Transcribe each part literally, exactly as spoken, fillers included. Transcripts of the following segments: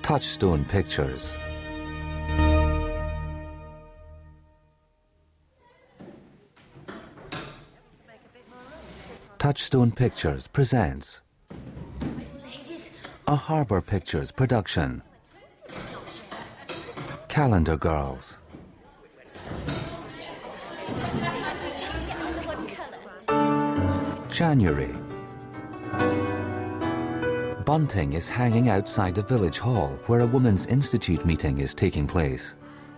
Touchstone Pictures. Touchstone Pictures presents a Harbour Pictures production. Calendar Girls. January. Bunting is hanging outside the village hall where a Women's Institute meeting is taking place.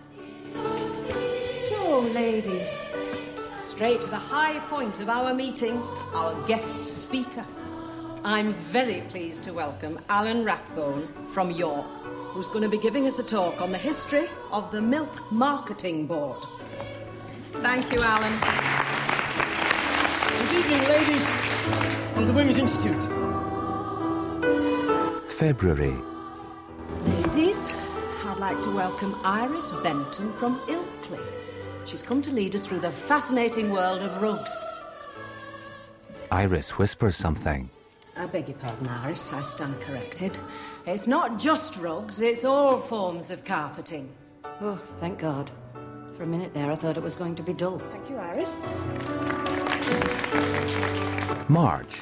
So, ladies, straight to the high point of our meeting, our guest speaker. I'm very pleased to welcome Alan Rathbone from York, who's going to be giving us a talk on the history of the Milk Marketing Board. Thank you, Alan. Good evening, ladies of the Women's Institute. February. Ladies, I'd like to welcome Iris Benton from Ilkley. She's come to lead us through the fascinating world of rugs. Iris whispers something. I beg your pardon, Iris, I stand corrected. It's not just rugs, it's all forms of carpeting. Oh, thank God. For a minute there, I thought it was going to be dull. Thank you, Iris. March.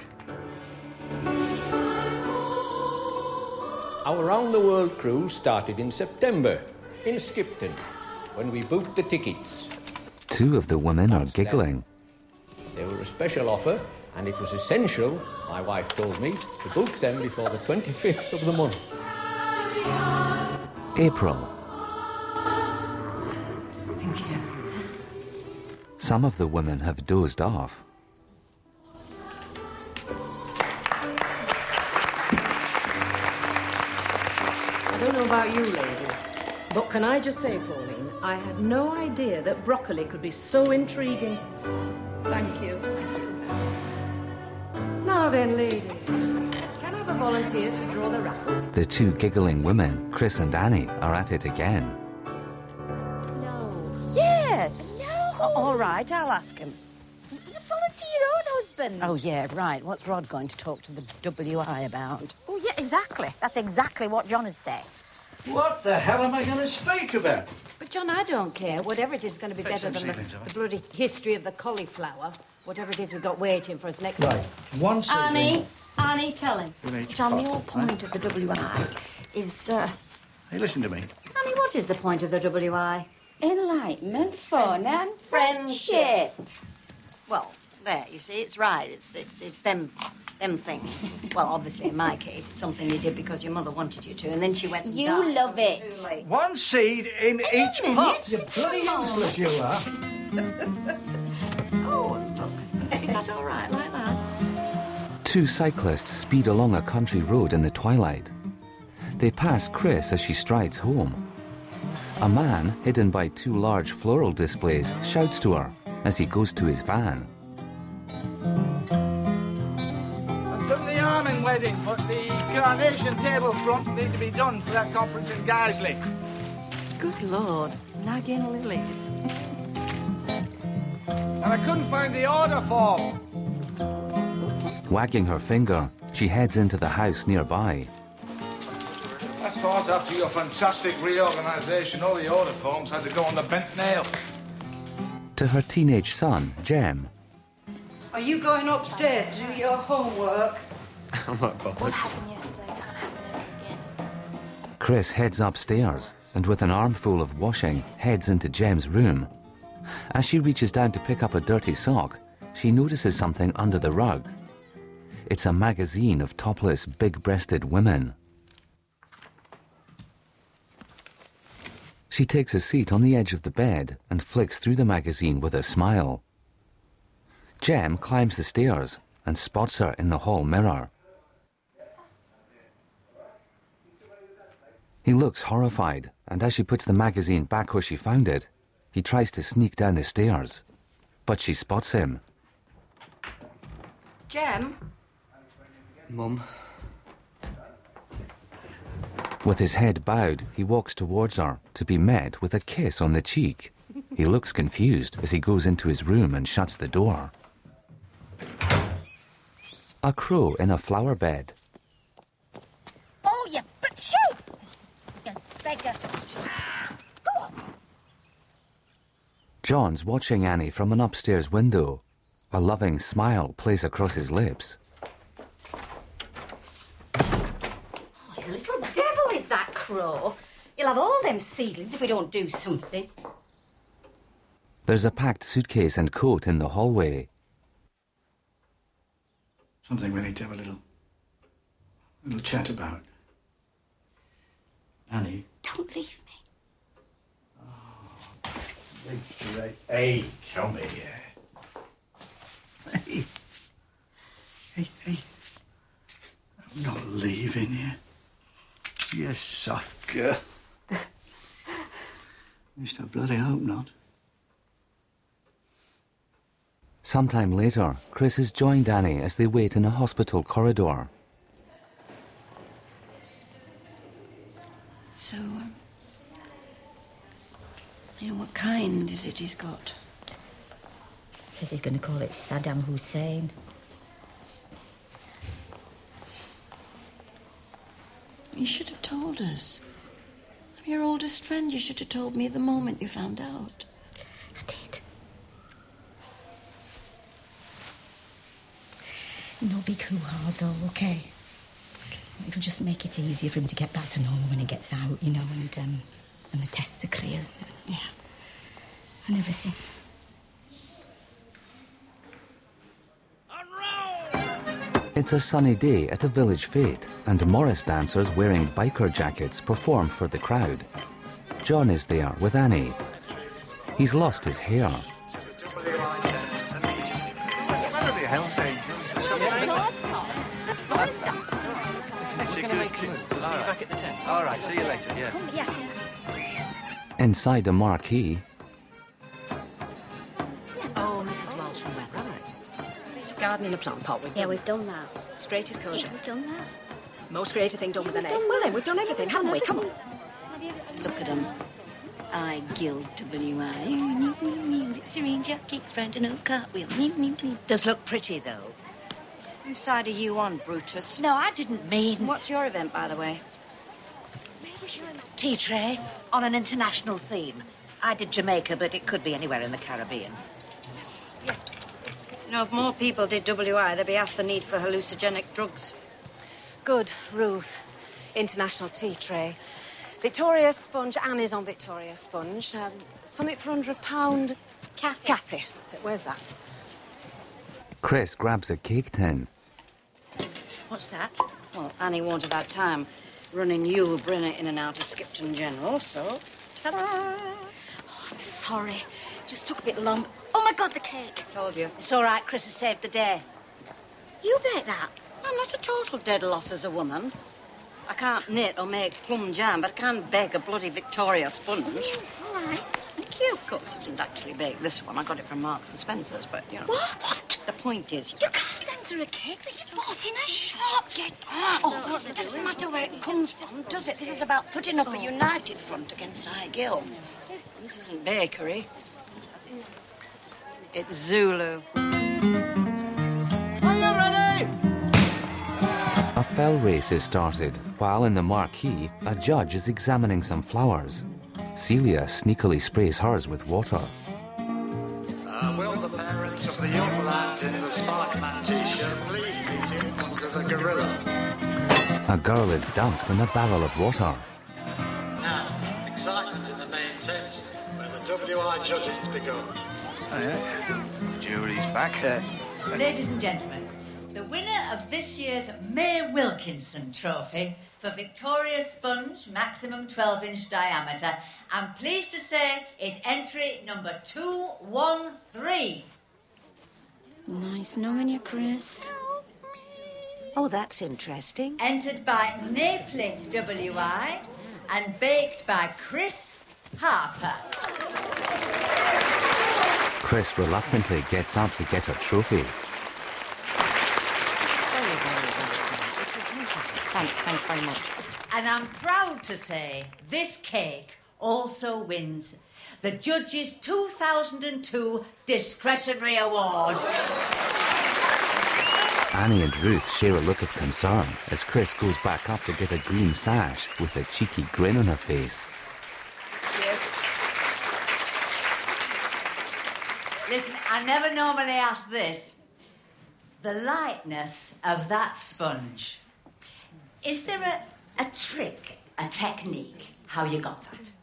Our round-the-world cruise started in September, in Skipton, when we booked the tickets. Two of the women are giggling. They were a special offer, and it was essential, my wife told me, to book them before the twenty-fifth of the month. April. Thank you. Some of the women have dozed off. I don't know about you ladies, but can I just say, Pauline, I had no idea that broccoli could be so intriguing. Thank you. Now then, ladies, can I have a volunteer to draw the raffle? The two giggling women, Chris and Annie, are at it again. No. Yes. No. Oh, all right, I'll ask him. Volunteer your own husband. Oh, yeah, right. What's Rod going to talk to the W I about? Oh, yeah, exactly. That's exactly what John would say. What the hell am I going to speak about? But, John, I don't care. Whatever it is going to be Fix better them than the, ceilings, have I? the bloody history of the cauliflower. Whatever it is we've got waiting for us next Right, week. one second. Annie, Annie, tell him. John, the whole point of the W I is, uh... Hey, listen to me. Annie, what is the point of the W I? Enlightenment, fun, and friendship. Well, there, you see, it's right. It's it's it's them them things. Well, obviously, in my case, it's something you did because your mother wanted you to, and then she went and You died. love it. Too late. One seed in each minute. pot. You're bloody useless, you are. Oh, look. Is that all right, like that? Two cyclists speed along a country road in the twilight. They pass Chris as she strides home. A man, hidden by two large floral displays, shouts to her as he goes to his van. I've done the Armin wedding, but the carnation table fronts need to be done for that conference in Guiseley. Good Lord, nagging lilies. And I couldn't find the order form. Wagging her finger, she heads into the house nearby. I thought after your fantastic reorganisation, all the order forms had to go on the bent nail. To her teenage son, Jem. Are you going upstairs to do your homework? I'm not bothered. What happened yesterday can't happen ever again. Chris heads upstairs and with an armful of washing heads into Jem's room. As she reaches down to pick up a dirty sock, she notices something under the rug. It's a magazine of topless, big-breasted women. She takes a seat on the edge of the bed and flicks through the magazine with a smile. Jem climbs the stairs and spots her in the hall mirror. He looks horrified, and as she puts the magazine back where she found it, he tries to sneak down the stairs. But she spots him. Jem? Mum. With his head bowed, he walks towards her to be met with a kiss on the cheek. He looks confused as he goes into his room and shuts the door. A crow in a flower bed. Oh, you but shoot! beggar. Go on. John's watching Annie from an upstairs window. A loving smile plays across his lips. Oh, he's a little devil, is that crow. He'll have all them seedlings if we don't do something. There's a packed suitcase and coat in the hallway. Something we need to have a little, little chat about. Annie. Don't leave me. Oh, right. Hey, come here. Hey. Hey, hey. I'm not leaving you. You soft girl. At least I bloody hope not. Sometime later, Chris has joined Annie as they wait in a hospital corridor. So, um, you know, what kind is it he's got? Says he's going to call it Saddam Hussein. You should have told us. I'm your oldest friend. You should have told me the moment you found out. I did. No big hoo-ha, though, okay? Okay. It'll just make it easier for him to get back to normal when he gets out, you know, and, um, and the tests are clear. Yeah. And everything. It's a sunny day at a village fete, and Morris dancers wearing biker jackets perform for the crowd. John is there with Annie. He's lost his hair. All right, see you later, yeah. Come, yeah. Inside a marquee, Oh, Missus Walsh from Weather. Garden in a plant pot, we've Yeah, done. we've done that. Straight as kosher. Yeah, we've done that. Most creative thing done with an egg. done Well that. then, we've done everything, haven't we? Come on. Look at him. I gild W I. Syringe, keep friend and no cartwheel. Does look pretty, though. Whose side are you on, Brutus? No, I didn't mean... What's your event, by the way? Tea tray on an international theme. I did Jamaica, but it could be anywhere in the Caribbean. Yes. You know, if more people did W I, there'd be half the need for hallucinogenic drugs. Good, Ruth. International tea tray. Victoria Sponge. Annie's on Victoria Sponge. Um, Sonnet for under a pound. Kathy. Kathy. That's it. Where's that? Chris grabs a cake tin. What's that? Well, Annie won't have had time running Yule Brynner in and out of Skipton General, so... Ta-da! Oh, I'm sorry. Just took a bit long. Oh, my God, the cake. Told you. It's all right, Chris has saved the day. You baked that? I'm not a total dead loss as a woman. I can't knit or make plum jam, but I can bake a bloody Victoria sponge. All right. Thank you. Of course, I didn't actually bake this one. I got it from Marks and Spencer's, but, you know... What? The point is... You can't enter a cake that you bought in a Stop, get up. Oh, this doesn't matter where it comes from, does it? This is about putting up a united front against Highgill. This isn't bakery. It's Zulu. Are you ready? A fell race is started, while in the marquee, a judge is examining some flowers. Celia sneakily sprays hers with water. Uh, will the parents of the young lad in the Sparkman t-shirt please meet him under the gorilla? A girl is dunked in a barrel of water. Now, excitement in the main tent, where the W I judging's begun. Oh, yeah. Jury's back. Uh, Ladies and gentlemen, the winner of this year's May Wilkinson Trophy for Victoria Sponge, maximum twelve inch diameter, I'm pleased to say is entry number two one three. Nice knowing you, Chris. Oh, that's interesting. Entered by Napling W I and baked by Chris Harper. Chris reluctantly gets up to get her trophy. Very, very, very It's a beautiful. Thanks, thanks very much. And I'm proud to say this cake also wins the Judges' two thousand two Discretionary Award. Annie and Ruth share a look of concern as Chris goes back up to get a green sash with a cheeky grin on her face. Listen, I never normally ask this. The lightness of that sponge. Is there a, a trick, a technique, how you got that?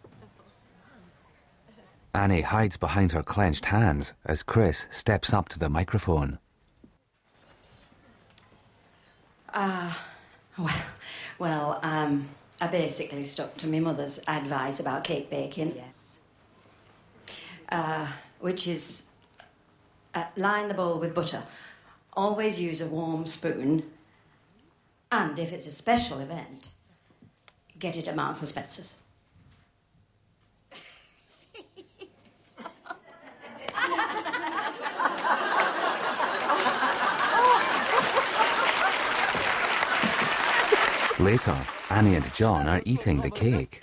Annie hides behind her clenched hands as Chris steps up to the microphone. Ah, uh, well, well, um, I basically stuck to my mother's advice about cake baking. Yes. Uh, which is uh, line the bowl with butter. Always use a warm spoon. And if it's a special event, get it at Marks and Spencer's. Later, Annie and John are eating the cake.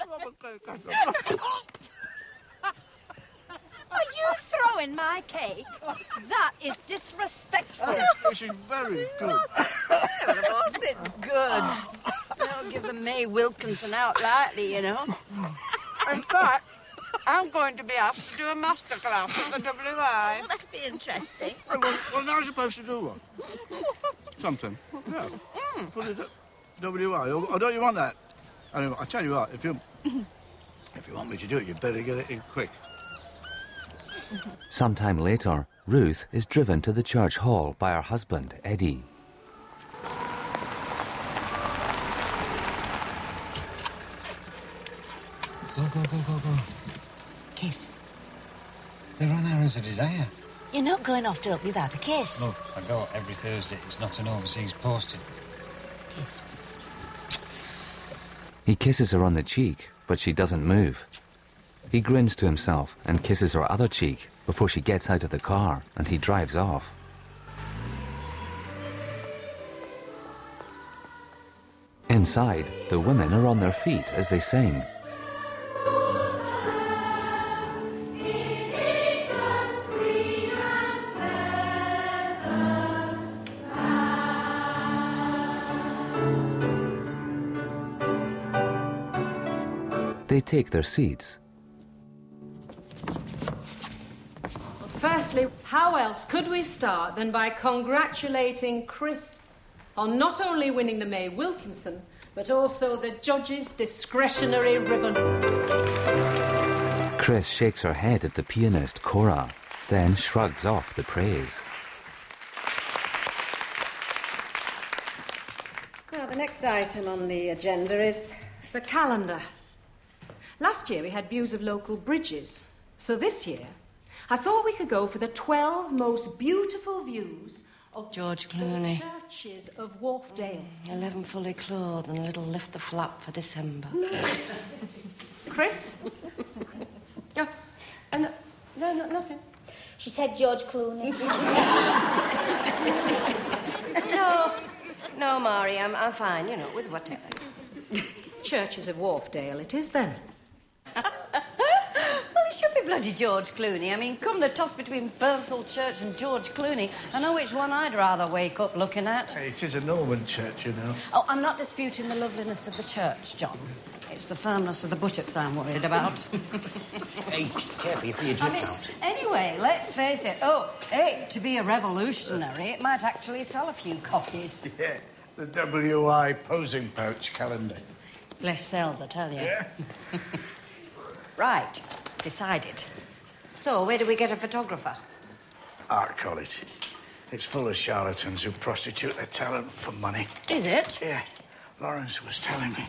Are you throwing my cake? That is disrespectful. This is very good. Of course it's good. Don't give the May Wilkinson out lightly, you know. In fact, I'm going to be asked to do a masterclass at the W I. Well, that'd be interesting. Well, well, well, now you're supposed to do one. Something. Yeah. Mm. Put it at W I. Or, or don't you want that? I mean, I tell you what, if you if you want me to do it, you better get it in quick. Sometime later, Ruth is driven to the church hall by her husband, Eddie. Go, go, go, go, go. Kiss. They're on Hours of Desire. You're not going off to help without a kiss. Look, I go every Thursday. It's not an overseas posting. Kiss. He kisses her on the cheek, but she doesn't move. He grins to himself and kisses her other cheek before she gets out of the car and he drives off. Inside, the women are on their feet as they sing. They take their seats. Firstly, how else could we start than by congratulating Chris on not only winning the May Wilkinson, but also the judge's discretionary ribbon. Chris shakes her head at the pianist, Cora, then shrugs off the praise. Now, the next item on the agenda is the calendar. Last year we had views of local bridges, so this year I thought we could go for the twelve most beautiful views of George Clooney. the churches of Wharfdale. Eleven fully clothed and a little lift the flap for December. Chris? No, uh, no, no, no, nothing. She said George Clooney. No, no, Mari, I'm, I'm fine, you know, with whatever. Churches of Wharfdale it is, then. Well, it should be bloody George Clooney. I mean, come the toss between Birdsall Church and George Clooney, I know which one I'd rather wake up looking at. Hey, it is a Norman church, you know. Oh, I'm not disputing the loveliness of the church, John. It's the firmness of the buttocks I'm worried about. Hey, careful, you put your drink I mean, out. anyway, let's face it. Oh, hey, to be a revolutionary, it might actually sell a few copies. Yeah, the W I posing pouch calendar. Less sales, I tell you. Yeah. Right, decided. So, where do we get a photographer? Art College. It's full of charlatans who prostitute their talent for money. Is it? Yeah, Lawrence was telling me.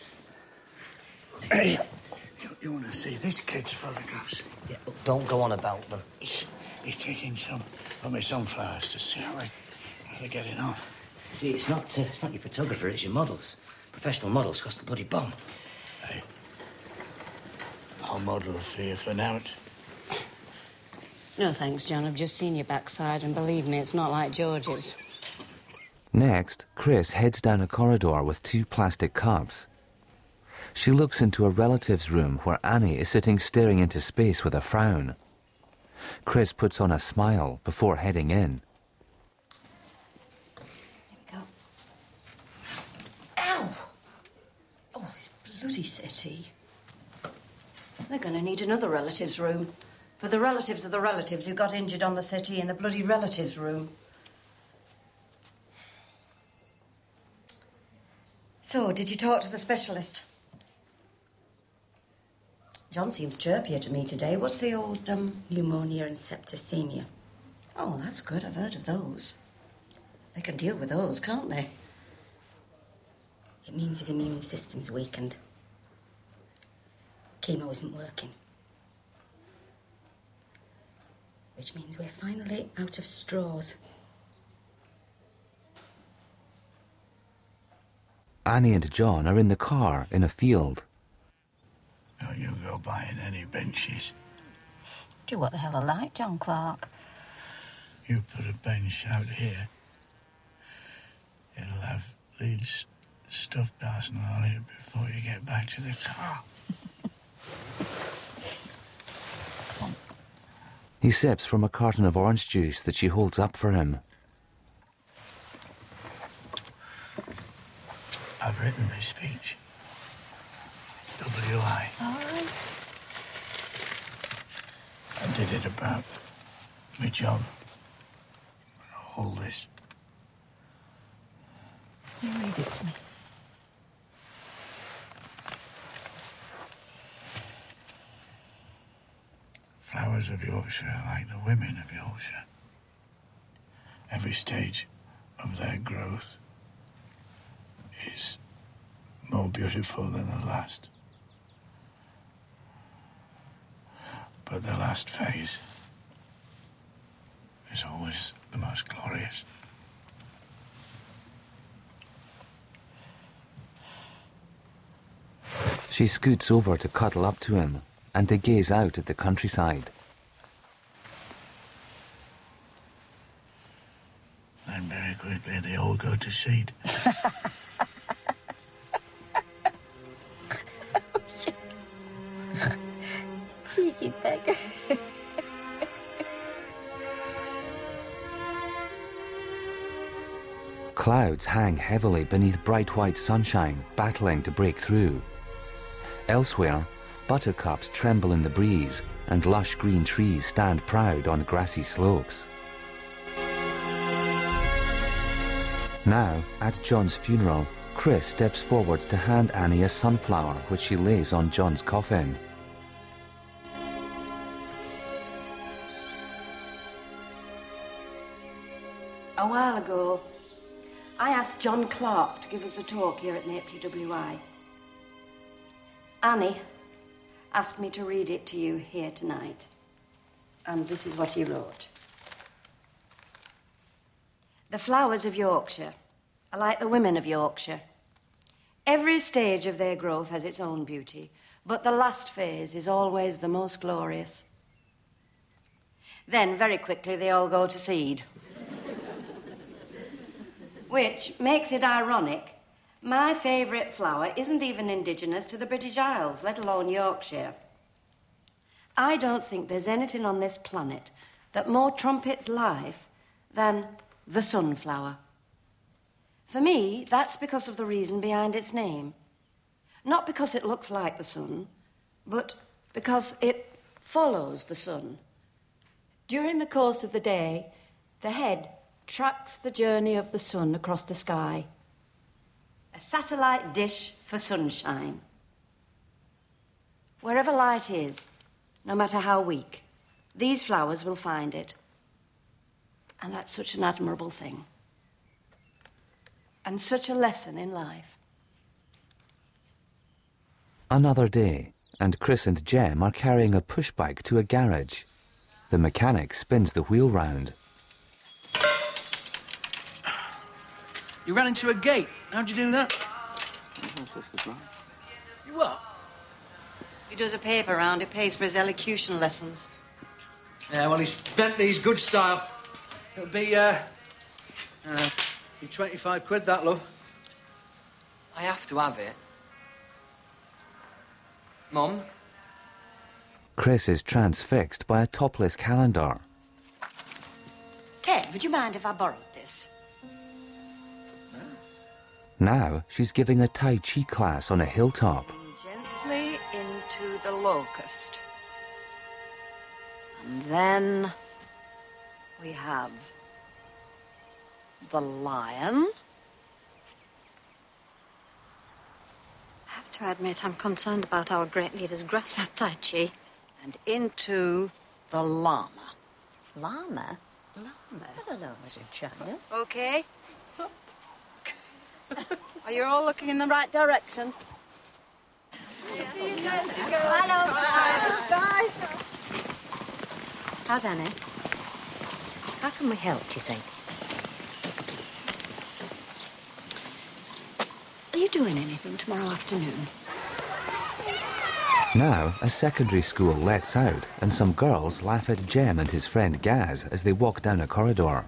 Hey, you, you want to see this kid's photographs? Yeah, look, don't go on about them. He's, he's taking some of my sunflowers to see how, they, how they're getting on. See, it's not, uh, it's not your photographer, it's your models. Professional models cost the bloody bomb. Hey, I'll model for you for now. No, thanks, John. I've just seen your backside, and believe me, it's not like George's. Next, Chris heads down a corridor with two plastic cups. She looks into a relative's room where Annie is sitting staring into space with a frown. Chris puts on a smile before heading in. bloody city. They're going to need another relatives' room. For the relatives of the relatives who got injured on the city in the bloody relatives' room. So, did you talk to the specialist? John seems chirpier to me today. What's the old, um... Pneumonia and septicemia. Oh, that's good. I've heard of those. They can deal with those, can't they? It means his immune system's weakened. Chemo isn't working. Which means we're finally out of straws. Annie and John are in the car in a field. Don't you go buying any benches. Do what the hell I like, John Clark. You put a bench out here. It'll have Leeds stuffed arsenal on it before you get back to the car. He sips from a carton of orange juice that she holds up for him. I've written my speech. W I. All right. I did it about my job. All this. You read it to me. Flowers of Yorkshire are like the women of Yorkshire. Every stage of their growth is more beautiful than the last. But the last phase is always the most glorious. She scoots over to cuddle up to him, and they gaze out at the countryside. Then very quickly they all go to seed. Cheeky beggar. Clouds hang heavily beneath bright white sunshine, battling to break through. Elsewhere, buttercups tremble in the breeze, and lush green trees stand proud on grassy slopes. Now, at John's funeral, Chris steps forward to hand Annie a sunflower, which she lays on John's coffin. A while ago, I asked John Clark to give us a talk here at Napely W I. Annie asked me to read it to you here tonight. And this is what he wrote. The flowers of Yorkshire are like the women of Yorkshire. Every stage of their growth has its own beauty, but the last phase is always the most glorious. Then, very quickly, they all go to seed. Which makes it ironic. My favourite flower isn't even indigenous to the British Isles, let alone Yorkshire. I don't think there's anything on this planet that more trumpets life than the sunflower. For me, that's because of the reason behind its name. Not because it looks like the sun, but because it follows the sun. During the course of the day, the head tracks the journey of the sun across the sky. A satellite dish for sunshine. Wherever light is, no matter how weak, these flowers will find it. And that's such an admirable thing. And such a lesson in life. Another day, and Chris and Jem are carrying a pushbike to a garage. The mechanic spins the wheel round. You ran into a gate. How'd you do that? You what? He does a paper round, it pays for his elocution lessons. Yeah, well, he's Bentley's good style. It'll be, uh... uh be twenty-five quid, that, love. I have to have it. Mum? Chris is transfixed by a topless calendar. Ted, would you mind if I borrowed this? Now she's giving a Tai Chi class on a hilltop. J focused. And then we have the lion. I have to admit, I'm concerned about our great leader's grasp of Tai Chi. And into the llama. Llama? Llama? There are llamas in China. Okay. Are you all looking in the right direction? Hello. Bye. How's Annie? How can we help, do you think? Are you doing anything tomorrow afternoon? Now, a secondary school lets out, and some girls laugh at Jem and his friend Gaz as they walk down a corridor.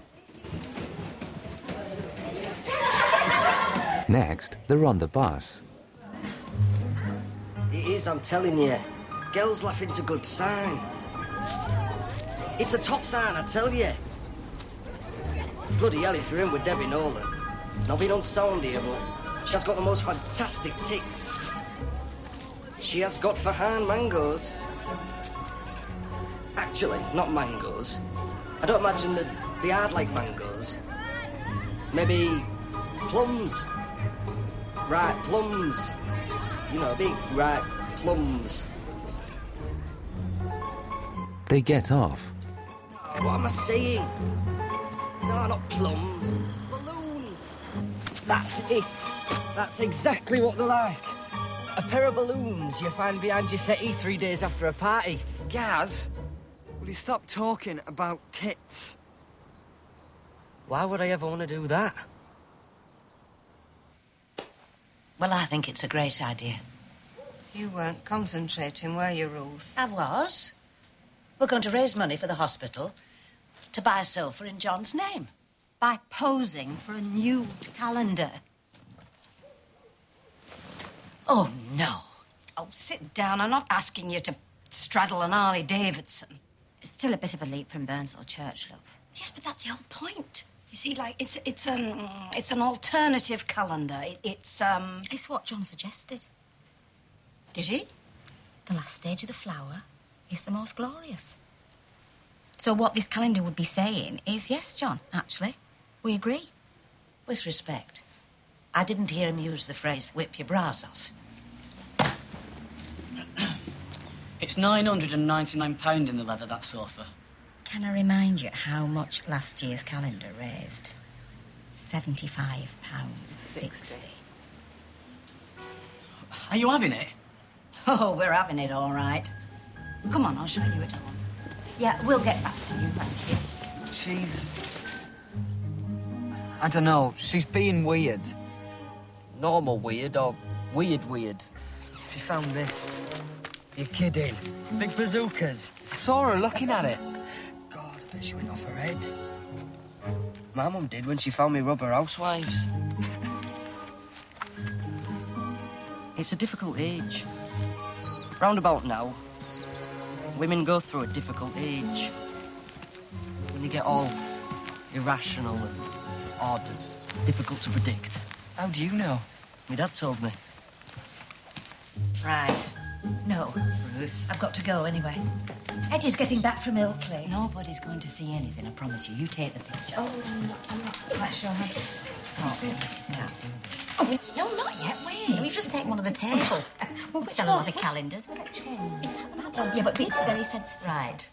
Next, they're on the bus. It is, I'm telling you. Girls laughing's a good sign. It's a top sign, I tell you. Bloody hell if you're in with Debbie Nolan. Not being unsound here, but she has got the most fantastic tits. She has got Fahan mangoes. Actually, not mangoes. I don't imagine they'd be hard like mangoes. Maybe plums. Ripe plums. You know, big ripe plums. They get off. What am I saying? No, not plums. Balloons. That's it. That's exactly what they're like. A pair of balloons you find behind your settee three days after a party. Gaz, will you stop talking about tits? Why would I ever want to do that? Well, I think it's a great idea. You weren't concentrating, were you, Ruth? I was. We're going to raise money for the hospital to buy a sofa in John's name. By posing for a nude calendar. Oh, no. Oh, sit down. I'm not asking you to straddle an Harley Davidson. It's still a bit of a leap from Burnsall Church, love. Yes, but that's the whole point. You see, like, it's it's um it's an alternative calendar. It, it's um. It's what John suggested. Did he? The last stage of the flower is the most glorious. So what this calendar would be saying is, yes, John, actually, we agree. With respect, I didn't hear him use the phrase, whip your bras off. It's nine hundred and ninety-nine pounds in the leather, that sofa. Can I remind you how much last year's calendar raised? seventy-five pounds sixty. Are you having it? Oh, we're having it all right. Come on, I'll show you at home. Yeah, we'll get back to you, thank you. She's... I don't know, she's being weird. Normal weird or weird weird. She found this. You're kidding. Big bazookas. I saw her looking at it. God, I bet she went off her head. My mum did when she found me Rubber Housewives. It's a difficult age. Roundabout now, women go through a difficult age. When they get all irrational and odd and difficult to predict. How do you know? My dad told me. Right. No, Ruth, I've got to go anyway. Eddie's getting back from Ilkley. Nobody's going to see anything, I promise you. You take the picture. Oh, I'm not quite sure how to... Oh, yeah. Oh, no, not yet. Wait. We've just taken one of the table. We'll sell a lot of calendars. Is that that one? Yeah, but it's very sensitive. Right.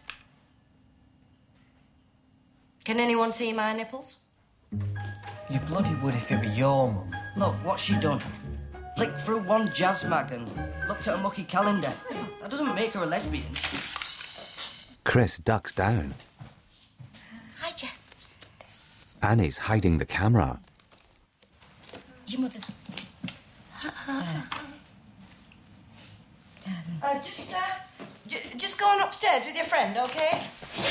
Can anyone see my nipples? You bloody would if it were your mum. Look, what's she done? Flicked through one jazz mag and looked at a mucky calendar. That doesn't make her a lesbian. Chris ducks down. Hi, Jeff. Annie's hiding the camera. Your mother's... Just, uh... Um, uh, just, uh... J just go on upstairs with your friend, OK?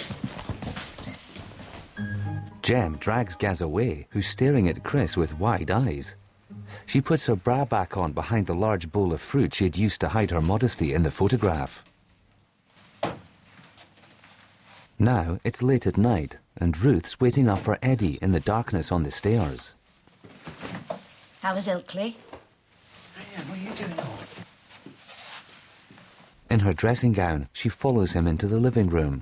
Jem drags Gaz away, who's staring at Chris with wide eyes. She puts her bra back on behind the large bowl of fruit she'd used to hide her modesty in the photograph. Now it's late at night, and Ruth's waiting up for Eddie in the darkness on the stairs. How was Ilkley? Hey, what are you doing? In her dressing gown, she follows him into the living room.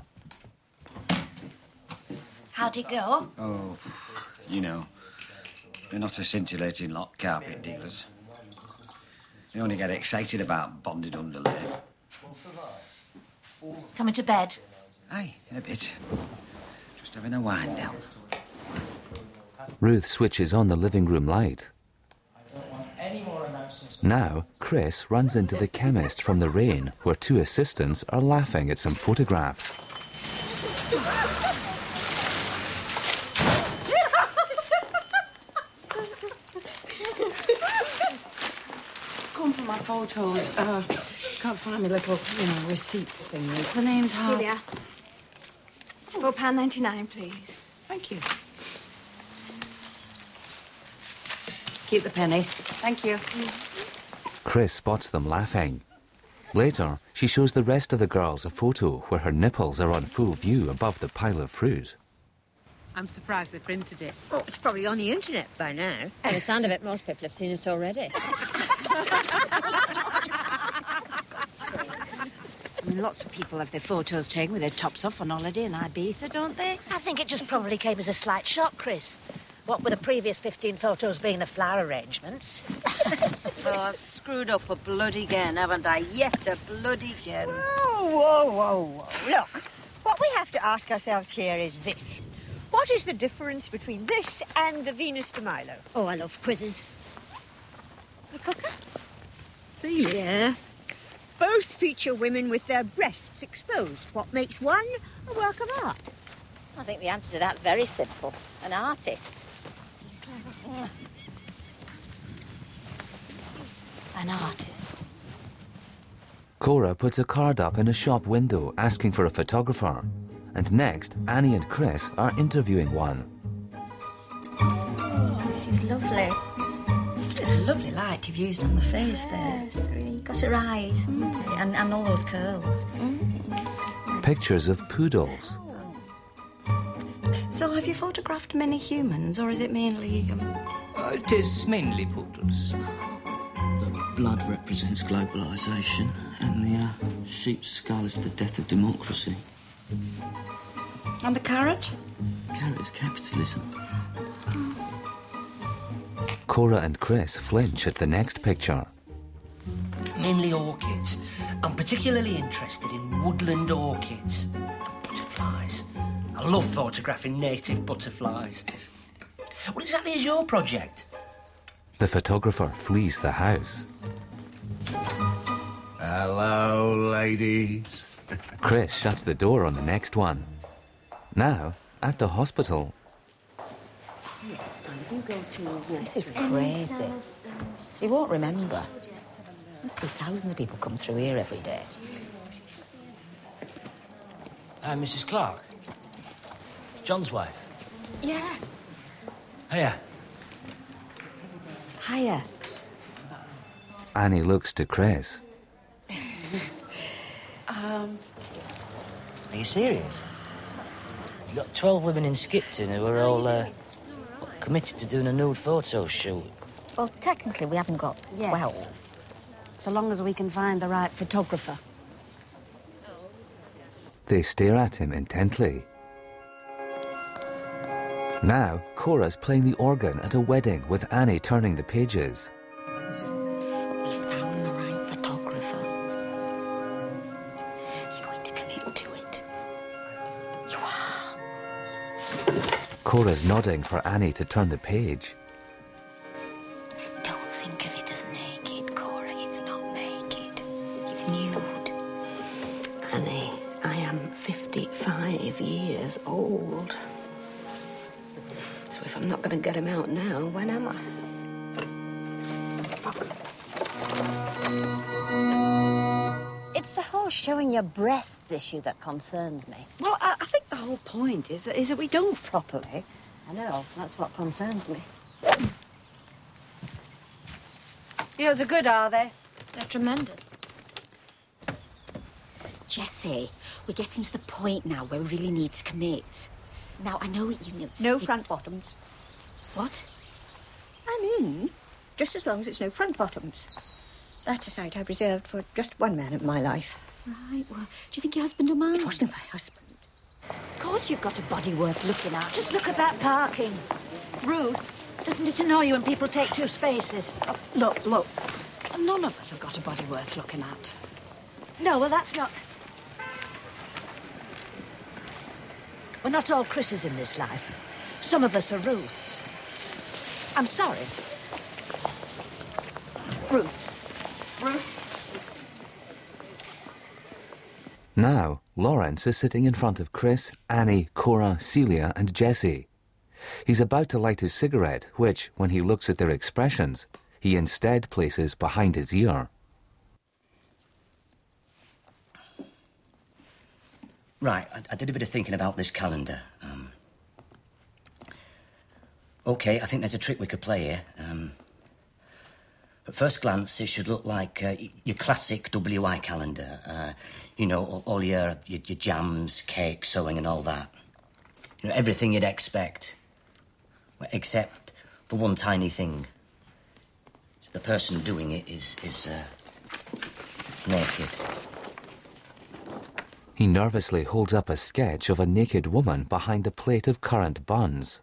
How'd it go? Oh, you know, they're not a scintillating lot, carpet dealers. They only get excited about bonded underlay. Coming to bed? Aye, in a bit. Just having a wind down. Ruth switches on the living room light. Now, Chris runs into the chemist from the rain, where two assistants are laughing at some photographs. Come for my photos. Uh, can't find my little, you know, receipt thing. The name's hard. Here they are. It's four pound ninety-nine, please. Thank you. Keep the penny. Thank you. Chris spots them laughing. Later, she shows the rest of the girls a photo where her nipples are on full view above the pile of fruit. I'm surprised they printed it. Oh, it's probably on the internet by now. By the sound of it, most people have seen it already. I mean, lots of people have their photos taken with their tops off on holiday in Ibiza, don't they? I think it just probably came as a slight shock, Chris. What with the previous fifteen photos being the flower arrangements. Oh, I've screwed up a bloody again, haven't I? Yet a bloody again. Whoa, whoa, whoa, whoa. Look, what we have to ask ourselves here is this. What is the difference between this and the Venus de Milo? Oh, I love quizzes. The cooker? Celia. Both feature women with their breasts exposed. What makes one a work of art? I think the answer to that's very simple. An artist. Yeah. An artist. Cora puts a card up in a shop window asking for a photographer. And next, Annie and Chris are interviewing one. Oh, she's lovely. It's a lovely light you've used on the face there. Yes, really got her eyes, hasn't it? And, and all those curls. Mm. Pictures of poodles. So have you photographed many humans, or is it mainly... Um... Uh, it is mainly poodles. The blood represents globalisation, and the uh, sheep's skull is the death of democracy. And the carrot? Carrot is capitalism. Cora and Chris flinch at the next picture. Mainly orchids. I'm particularly interested in woodland orchids and butterflies. I love photographing native butterflies. What exactly is your project? The photographer flees the house. Hello, ladies. Chris shuts the door on the next one. Now, at the hospital... Yes, well, if you go to... This is crazy. You won't remember. You see thousands of people come through here every day. I'm Missus Clark. John's wife. Yeah. Hiya. Hiya. Annie looks to Chris. um... Are you serious? You got twelve women in Skipton who are all uh, committed to doing a nude photo shoot. Well, technically, we haven't got Yes. twelve. So long as we can find the right photographer. They stare at him intently. Now, Cora's playing the organ at a wedding with Annie turning the pages. We found the right photographer. You're going to commit to it. You are. Cora's nodding for Annie to turn the page. Don't think of it as naked, Cora. It's not naked. It's nude. Annie, I am fifty-five years old. So if I'm not going to get him out now, when am I? It's the whole showing your breasts issue that concerns me. Well, I, I think the whole point is that, is that we don't properly. I know, that's what concerns me. Yours are good, are they? They're tremendous. Jessie, we're getting to the point now where we really need to commit. Now, I know you know... It's, No it's... front bottoms. What? I'm in, just as long as it's no front bottoms. That's a sight I've reserved for just one man of my life. Right, well, do you think your husband will mind? It wasn't my husband. Of course you've got a body worth looking at. Just look at that parking. Ruth, doesn't it annoy you when people take two spaces? Oh, look, look. None of us have got a body worth looking at. No, well, that's not... We're not all Chris's in this life. Some of us are Ruths. I'm sorry. Ruth. Ruth. Now, Lawrence is sitting in front of Chris, Annie, Cora, Celia and Jessie. He's about to light his cigarette, which, when he looks at their expressions, he instead places behind his ear. Right, I, I did a bit of thinking about this calendar. Um, OK, I think there's a trick we could play here. Um, at first glance, it should look like uh, your classic W I calendar. Uh, you know, all, all your, your, your jams, cake, sewing and all that. You know, everything you'd expect. Except for one tiny thing. The person doing it is, is uh, naked. He nervously holds up a sketch of a naked woman behind a plate of currant buns.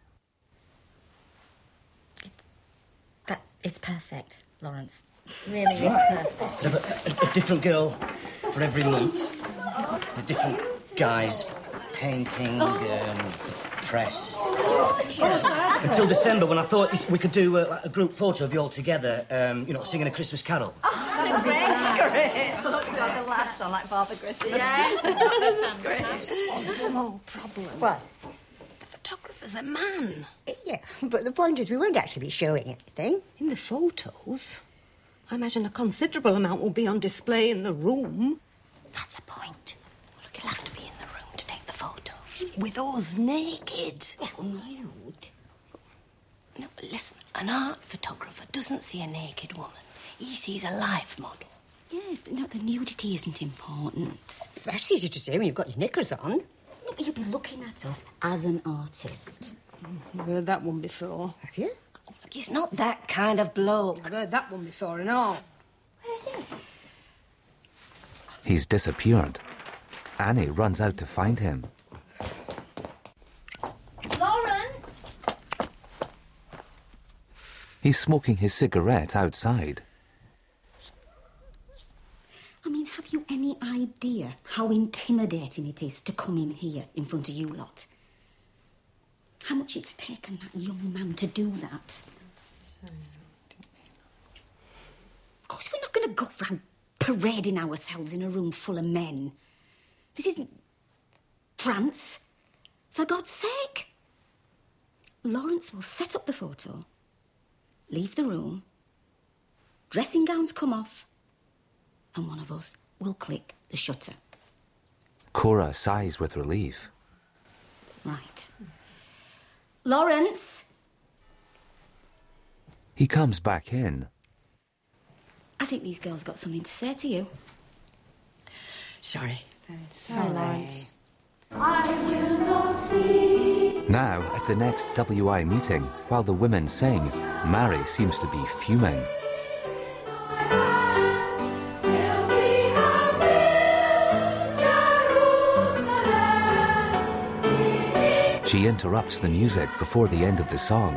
That, it's perfect, Lawrence. Really is perfect. A, a, a different girl for every month. With different guys painting, um, press. Until December, when I thought we could do a, a group photo of you all together, um, you know, singing a Christmas carol. Oh, great, great. Looks like the lads are like Father Christmas. Yes, that's great. There's just one small problem. What? The photographer's a man. Yeah, but the point is we won't actually be showing anything. In the photos, I imagine a considerable amount will be on display in the room. That's a point. Look, he'll have to be in the room to take the photos. With us naked. Well, nude. No, listen, an art photographer doesn't see a naked woman. He sees a life model. Yes, no, the nudity isn't important. That's easy to say when you've got your knickers on. No, but you'll be looking at us as an artist. I've heard that one before. Have you? He's not that kind of bloke. I've heard that one before and all. Where is he? He's disappeared. Annie runs out to find him. Lawrence! He's smoking his cigarette outside. I mean, have you any idea how intimidating it is to come in here in front of you lot? How much it's taken that young man to do that? Of course, we're not going to go round parading ourselves in a room full of men. This isn't France, for God's sake. Lawrence will set up the photo, leave the room, dressing gowns come off, and one of us will click the shutter. Cora sighs with relief. Right. Lawrence! He comes back in. I think these girls got something to say to you. Sorry. Sorry, Lawrence. Now, at the next W I meeting, while the women sing, Mary seems to be fuming. She interrupts the music before the end of the song.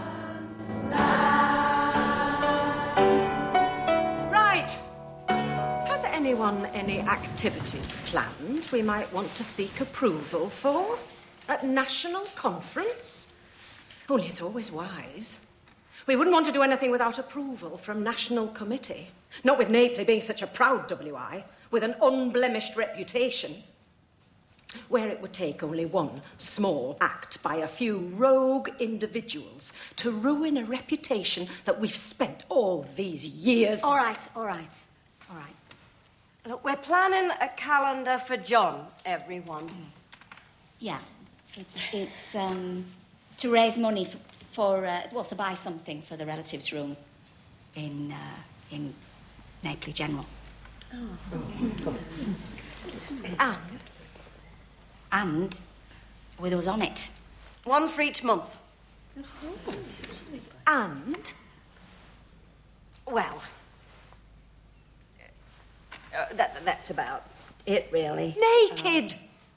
Right. Has anyone any activities planned we might want to seek approval for at National Conference? Only it's always wise. We wouldn't want to do anything without approval from National Committee. Not with Naples being such a proud W I, with an unblemished reputation. Where it would take only one small act by a few rogue individuals to ruin a reputation that we've spent all these years... All right, all right, all right. Look, we're planning a calendar for John, everyone. Yeah, it's, it's um, to raise money for, for uh, well, to buy something for the relatives' room in, uh, in Naples General. Oh. And... And with us on it. One for each month. And? Well, uh, that, that's about it, really. Naked!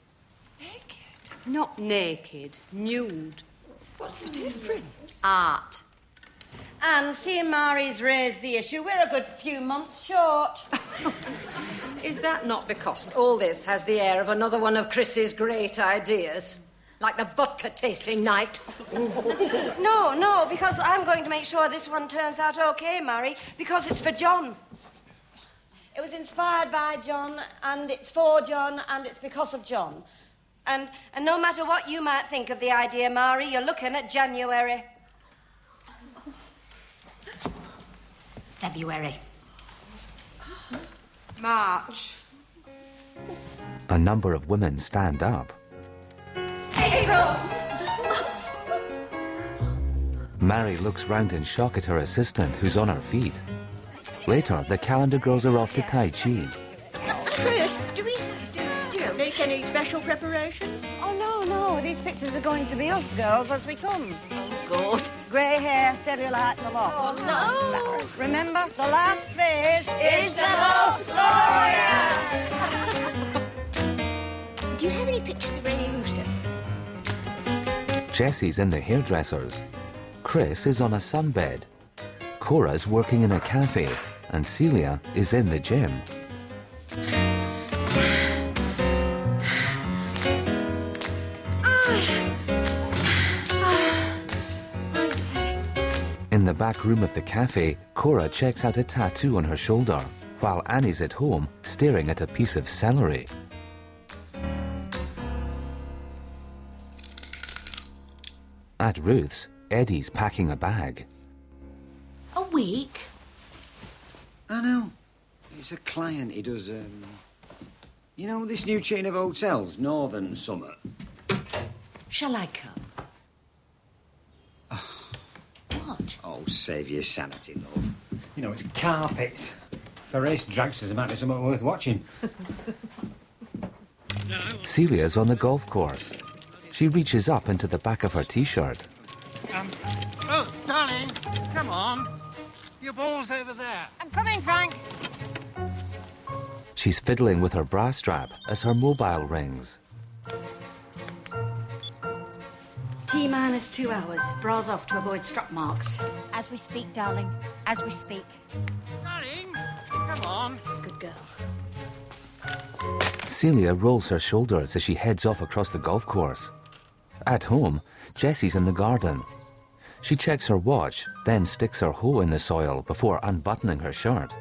Not naked, nude. What's the difference? Art. And seeing Mari's raised the issue, we're a good few months short. Is that not because all this has the air of another one of Chris's great ideas? Like the vodka tasting night? No, no, because I'm going to make sure this one turns out okay, Mary, because it's for John. It was inspired by John, and it's for John, and it's because of John. And, and no matter what you might think of the idea, Mary, you're looking at January. February. March. A number of women stand up. April! Mary looks round in shock at her assistant, who's on her feet. Later, the calendar girls are off to Tai Chi. Chris, do we, do, you know, make any special preparations? Oh, no, no. These pictures are going to be us girls as we come. Oh, God. Grey hair, cellulite, and the lot. Oh, no. Remember, the last phase Is the most glorious! Do you have any pictures of Rennie Russo? Jessie's in the hairdresser's. Chris is on a sunbed. Cora's working in a cafe, and Celia is in the gym. In the back room of the cafe, Cora checks out a tattoo on her shoulder, while Annie's at home staring at a piece of celery. At Ruth's, Eddie's packing a bag. A week? I know. It's a client. He does, um... You know, this new chain of hotels, Northern Summer. Shall I come? What? Oh, save your sanity, love. You know, it's carpets. For race dragsters, it might be something worth watching. Celia's on the golf course. She reaches up into the back of her T-shirt. Um, oh, darling, come on. Your ball's over there. I'm coming, Frank. She's fiddling with her bra strap as her mobile rings. T minus two hours. Bras off to avoid strap marks. As we speak, darling. As we speak. Darling, come on. Good girl. Celia rolls her shoulders as she heads off across the golf course. At home, Jessie's in the garden. She checks her watch, then sticks her hoe in the soil before unbuttoning her shirt.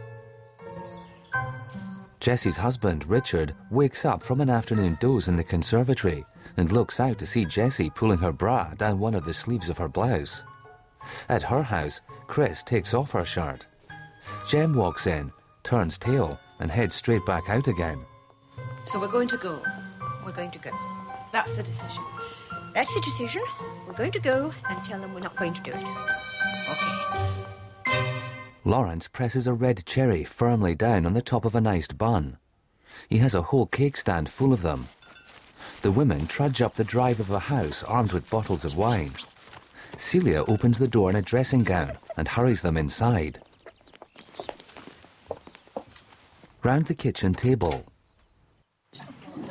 Jessie's husband, Richard, wakes up from an afternoon doze in the conservatory and looks out to see Jessie pulling her bra down one of the sleeves of her blouse. At her house, Chris takes off her shirt. Jem walks in, turns tail, and heads straight back out again. So we're going to go. We're going to go. That's the decision. That's the decision. We're going to go and tell them we're not going to do it. Okay. Lawrence presses a red cherry firmly down on the top of an iced bun. He has a whole cake stand full of them. The women trudge up the drive of a house armed with bottles of wine. Celia opens the door in a dressing gown and hurries them inside. Round the kitchen table. You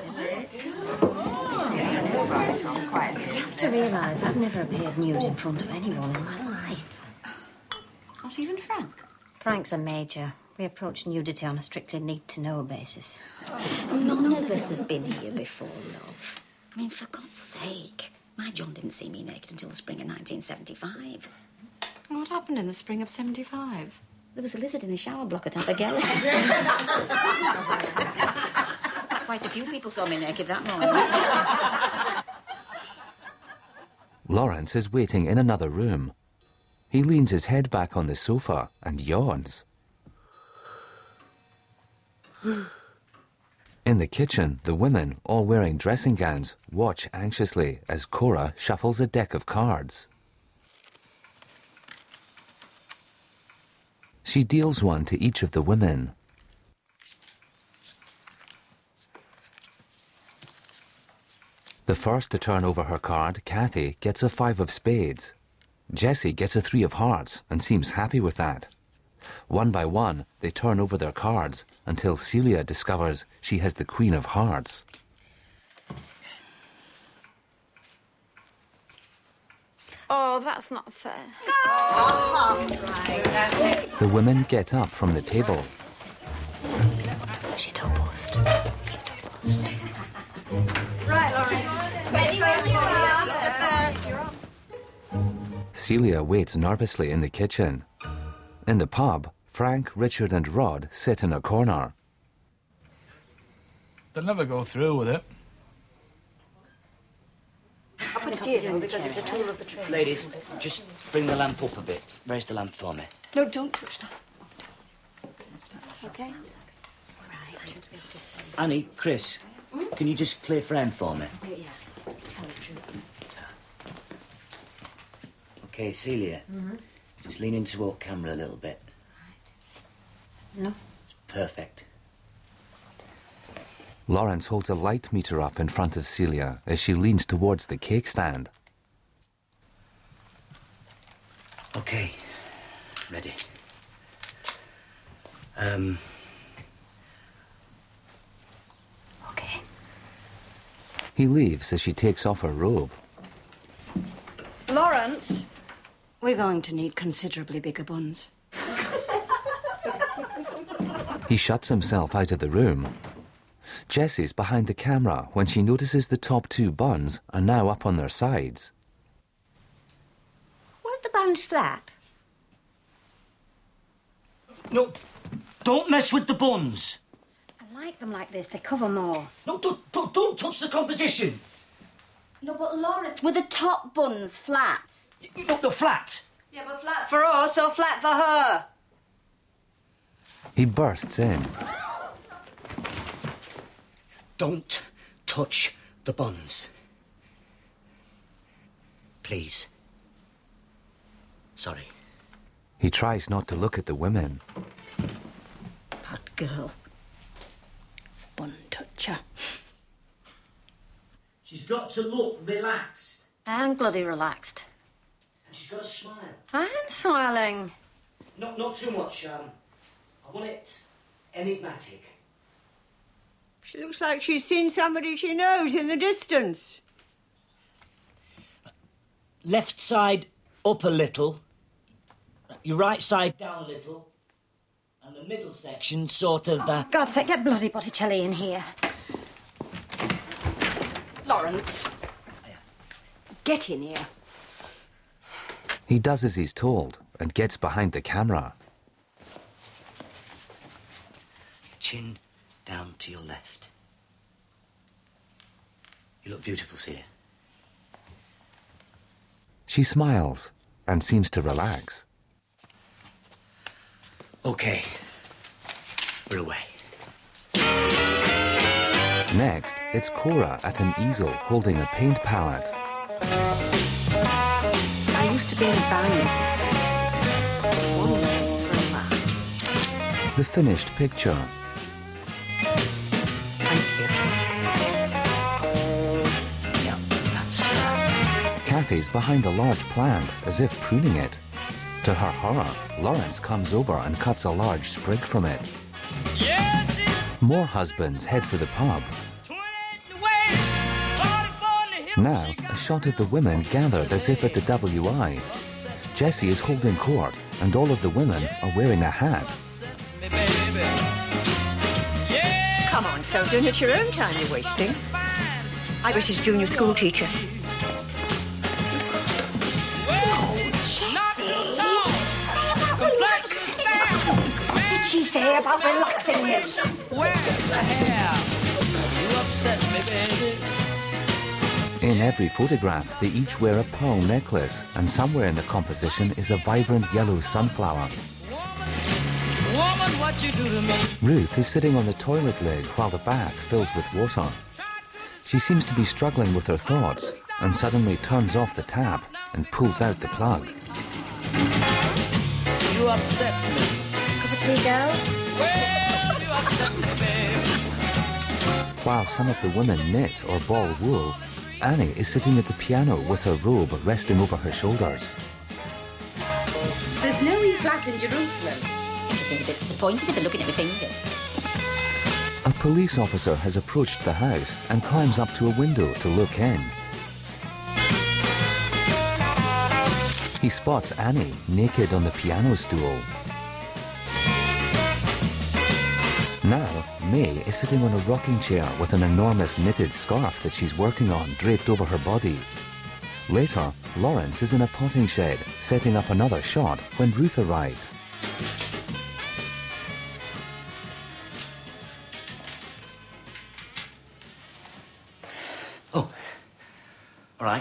have to realise I've never appeared nude in front of anyone in my life. Not even Frank? Frank's a major. We approach nudity on a strictly need-to-know basis. None of us have been here before, love. I mean, for God's sake. My John didn't see me naked until the spring of nineteen seventy-five. What happened in the spring of seventy-five? There was a lizard in the shower block at Abergele. Quite a few people saw me naked that morning. Lawrence is waiting in another room. He leans his head back on the sofa and yawns. In the kitchen, the women, all wearing dressing gowns, watch anxiously as Cora shuffles a deck of cards. She deals one to each of the women. The first to turn over her card, Kathy, gets a five of spades. Jessie gets a three of hearts and seems happy with that. One by one, they turn over their cards until Celia discovers she has the Queen of Hearts. Oh, that's not fair. The women get up from the table. She don't bust. She don't bust. Right, Lawrence. Ready, ready, ready. You're up. Celia waits nervously in the kitchen. In the pub, Frank, Richard and Rod sit in a corner. They'll never go through with it. I'll put it here, though, because it's a tool of the trade. Ladies, just bring the lamp up a bit. Raise the lamp for me. No, don't touch that. Okay? Annie, Chris, can you just clear frame for me? Yeah. Okay, Celia, Mm-hmm. just lean into our camera a little bit. No. Perfect. Lawrence holds a light meter up in front of Celia as she leans towards the cake stand. Okay, ready. Um... Okay. He leaves as she takes off her robe. Lawrence, we're going to need considerably bigger buns. He shuts himself out of the room. Jessie's behind the camera when she notices the top two buns are now up on their sides. Want the buns flat? No, don't mess with the buns. I like them like this. They cover more. No, don't, don't, don't touch the composition. No, but Lawrence, were the top buns flat? Not the flat. Yeah, but flat for us or flat for her? He bursts in. Don't touch the buns. Please. Sorry. He tries not to look at the women. Bad girl. Bun toucher. She's got to look relaxed. I'm bloody relaxed. And she's got to smile. I'm smiling. Not, not too much, um... I want it enigmatic. She looks like she's seen somebody she knows in the distance. Left side up a little. Your right side down a little. And the middle section sort of... Uh... God's sake, get bloody Botticelli in here. Lawrence, get in here. He does as he's told and gets behind the camera. Chin down to your left. You look beautiful, Celia. She smiles and seems to relax. Okay. We're away. Next, it's Cora at an easel holding a paint palette. I used to be in a band in the seventies. Wonderful for a while. The finished picture. Kathy's behind a large plant, as if pruning it. To her horror, Lawrence comes over and cuts a large sprig from it. More husbands head for the pub. Now, a shot of the women gathered as if at the W I. Jessie is holding court, and all of the women are wearing a hat. Come on, Selden, it's your own time you're wasting. I was his junior school teacher. What did she say about relaxing him? Where's the hair? You upset me, baby. In every photograph, they each wear a pearl necklace, and somewhere in the composition is a vibrant yellow sunflower. Woman, what you do to me? Ruth is sitting on the toilet lid while the bath fills with water. She seems to be struggling with her thoughts, and suddenly turns off the tap and pulls out the plug. You upset me. Cup of tea, girls? Well, you upset me, baby. While some of the women knit or ball wool, Annie is sitting at the piano with her robe resting over her shoulders. There's no E flat in Jerusalem. feel a bit disappointed if they're looking at my fingers. A police officer has approached the house and climbs up to a window to look in. He spots Annie naked on the piano stool. Now, May is sitting on a rocking chair with an enormous knitted scarf that she's working on draped over her body. Later, Lawrence is in a potting shed, setting up another shot when Ruth arrives. Oh, all right.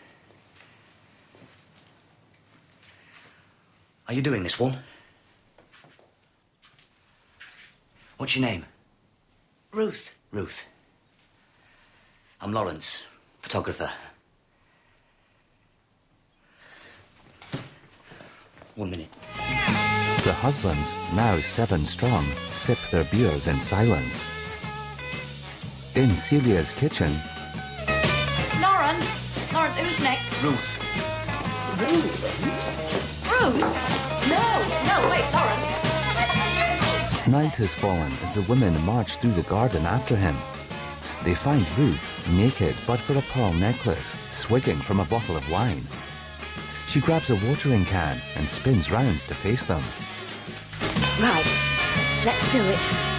Are you doing this one? What's your name? Ruth. Ruth. I'm Lawrence, photographer. One minute. The husbands, now seven strong, sip their beers in silence. In Celia's kitchen, Lawrence! Lawrence, who's next? Ruth. Ruth? Ruth? No, no, wait, Lawrence. night has fallen as the women march through the garden after him. They find Ruth, naked but for a pearl necklace, swigging from a bottle of wine. She grabs a watering can and spins round to face them. Right, let's do it.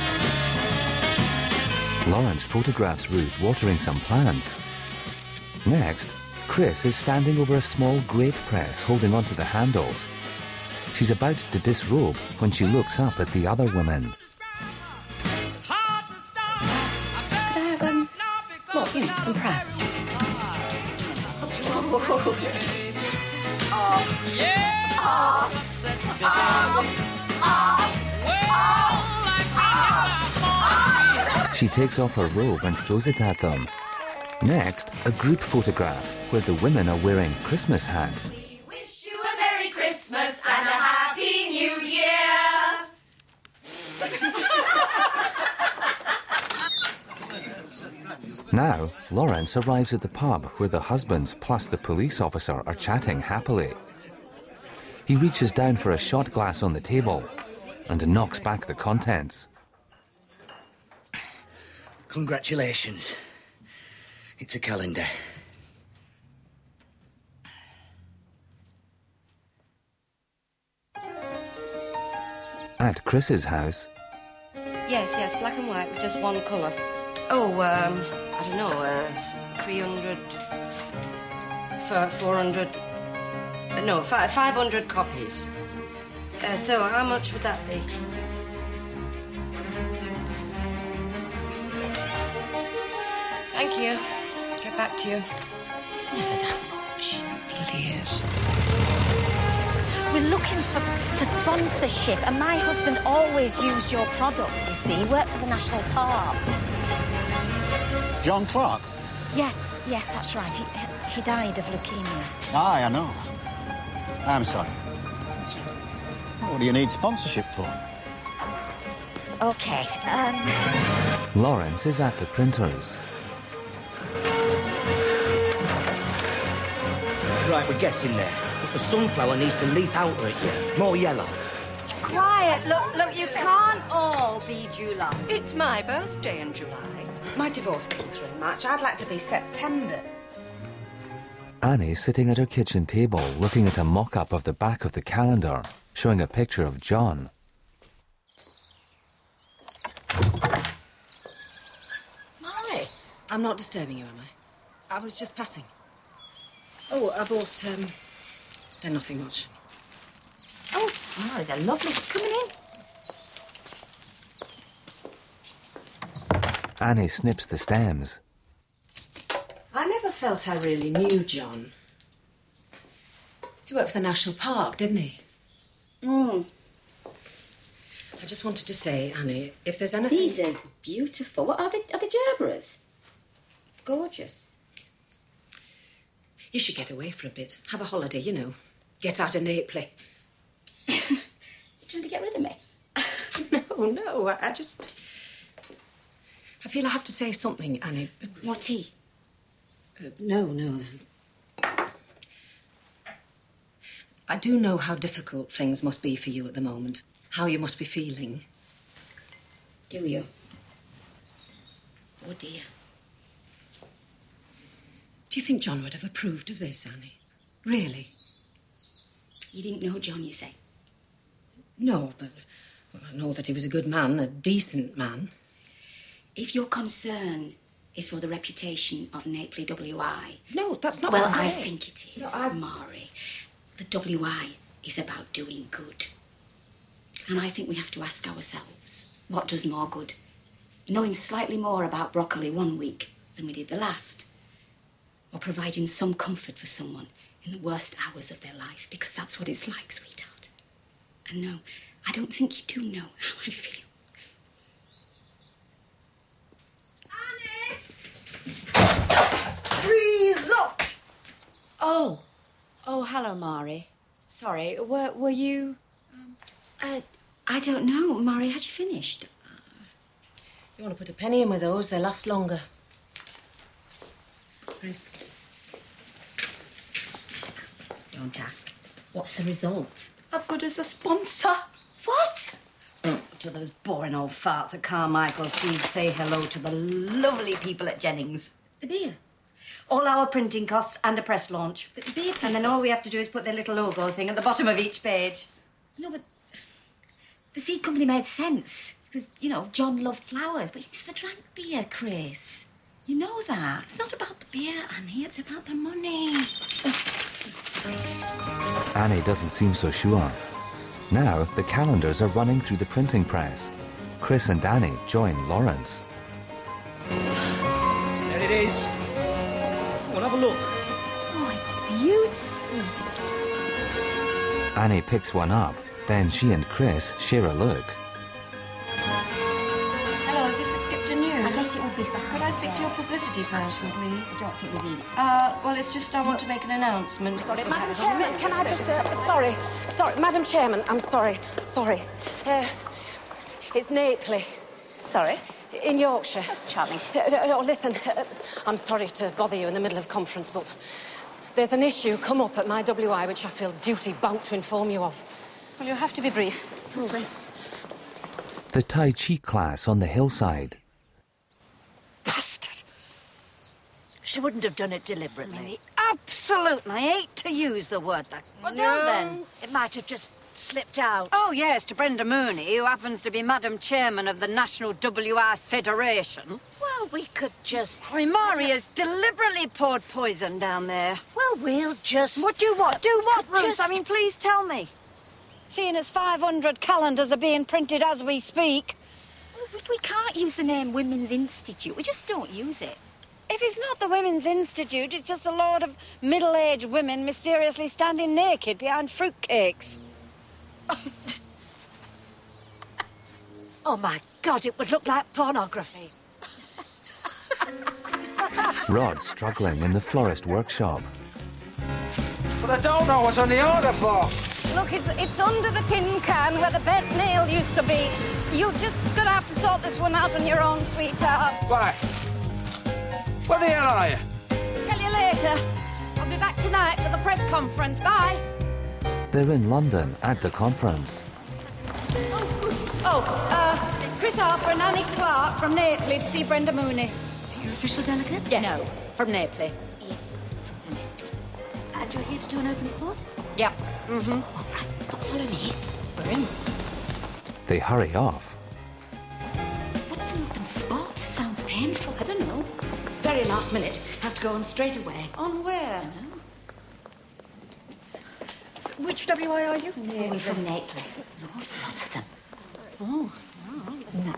Lawrence photographs Ruth watering some plants. Next, Chris is standing over a small grape press holding onto the handles. She's about to disrobe when she looks up at the other women. Could I have, um, well, you know, some prance? Oh, yeah. Oh, She takes off her robe and throws it at them. Next, a group photograph where the women are wearing Christmas hats. Wish you a Merry Christmas and a Happy New Year. Now, Lawrence arrives at the pub where the husbands plus the police officer are chatting happily. He reaches down for a shot glass on the table and knocks back the contents. Congratulations. It's a calendar. At Chris's house, Yes, yes, black and white with just one colour. Oh, um, I don't know, uh, three hundred... For four hundred... Uh, no, fi five hundred copies. Uh, so how much would that be? Thank you. Get back to you. It's never that much. It bloody is. We're looking for, for sponsorship, and my husband always used your products, you see. He worked for the National Park. John Clark? Yes, yes, that's right. He, he died of leukemia. Aye, I know. I'm sorry. What do you need sponsorship for? OK, um... Lawrence is at the printers. Right, we're getting there. But the sunflower needs to leap out at you. More yellow. Quiet. Look, look, you can't all be July. It's my birthday in July. My divorce came through in March. I'd like to be September. Annie's sitting at her kitchen table looking at a mock-up of the back of the calendar, showing a picture of John. Molly, I'm not disturbing you, am I? I was just passing. Oh, I bought, um... They're nothing much. Oh, Molly, they're lovely. Coming in. Annie snips the stems. I never felt I really knew John. He worked for the National Park, didn't he? Mm. I just wanted to say, Annie, if there's anything... These are beautiful. What are they? Are they Gerberas? Gorgeous. You should get away for a bit. Have a holiday, you know. Get out of Naples. You're trying to get rid of me? No, no, I, I just... I feel I have to say something, Annie. But... What's he? Uh, no, no. I do know how difficult things must be for you at the moment. how you must be feeling. Do you? Oh, dear. Do you think John would have approved of this, Annie? Really? You didn't know John, you say? No, but well, I know that he was a good man, a decent man. If your concern is for the reputation of Napoli W I... No, that's not well, what I I say. think it is, No, I- Mari. The W I is about doing good. And I think we have to ask ourselves, what does more good? Knowing slightly more about broccoli one week than we did the last? Or providing some comfort for someone in the worst hours of their life, because that's what it's like, sweetheart. And no, I don't think you do know how I feel. Freeze up! Oh. Oh, hello, Mari. Sorry, were, were you... Um, uh, I don't know. Mari, had you finished? You want to put a penny in with those, they last longer. Chris. Don't ask. What's the result? I've got us a sponsor. What? To those boring old farts at Carmichael's, so you'd say hello to the lovely people at Jennings. The beer? All our printing costs and a press launch. But the beer people... And then all we have to do is put their little logo thing at the bottom of each page. No, but the seed company made sense. Because, you know, John loved flowers, but he never drank beer, Chris. You know that. It's not about the beer, Annie. It's about the money. Annie doesn't seem so sure. Now, the calendars are running through the printing press. Chris and Annie join Lawrence. There it is. Well, have a look. Oh, it's beautiful. Annie picks one up. Then she and Chris share a look. Hello, is this a Skipton News? I guess it would be for Could I speak to your publicity person, please? I don't think we need it. Uh, well, it's just I want to make an announcement. Sorry, Madam Chairman, can I just... Uh, sorry, sorry, Madam Chairman, I'm sorry, sorry. Uh, it's Napoli. Sorry? In Yorkshire. Charming. Uh, no, listen, uh, I'm sorry to bother you in the middle of conference, but there's an issue come up at my W I which I feel duty-bound to inform you of. Well, you'll have to be brief. That's right. The Tai Chi class on the hillside. Bastard! She wouldn't have done it deliberately. Absolute, and I hate to use the word that. Well, don't then. It might have just slipped out. Oh, yes, to Brenda Mooney, who happens to be Madam Chairman of the National W I Federation. Well, we could just... I mean, Mari has deliberately poured poison down there. Well, we'll just... What do what? Do what, Could Ruth? just- I mean, please tell me. Seeing as five hundred calendars are being printed as we speak. We, we can't use the name Women's Institute. We just don't use it. If it's not the Women's Institute, it's just a load of middle-aged women mysteriously standing naked behind fruitcakes. Oh, my God, it would look like pornography. Rod struggling in the florist workshop. But I don't know what's on the order for. Look, it's, it's under the tin can where the bent nail used to be. You're just gonna have to sort this one out on your own, sweetheart. Why? What the hell are you? Tell you later. I'll be back tonight for the press conference. Bye. They're in London at the conference. Oh, uh, Chris Harper and Annie Clark from Napoli to see Brenda Mooney. Your official delegates? Yes. No. From Napoli. Yes, from Napoli. And you're here to do an open spot? Yeah. Mm-hmm. All right, follow me. We're in. They hurry off. What's an open spot? Sounds painful. I don't know. Very last minute. Have to go on straight away. On where? I don't know. Which W I are you? Oh, we're from Napoli. Lots of them. Oh. No.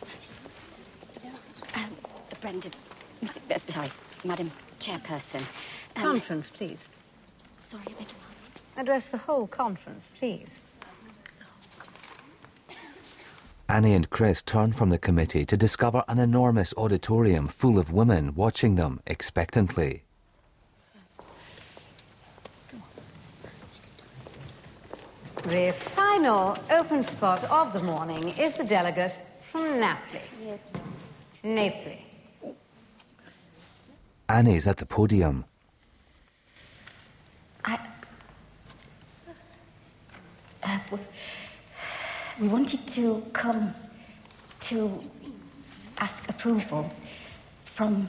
Um, Brenda, Miss, uh, sorry, Madam Chairperson. Um, Conference, please. Sorry, I beg your pardon. Address the whole conference, please. Annie and Chris turn from the committee to discover an enormous auditorium full of women watching them expectantly. The final open spot of the morning is the delegate from Napoli. Napoli. Annie's at the podium. I... Uh, w- we wanted to come to ask approval from,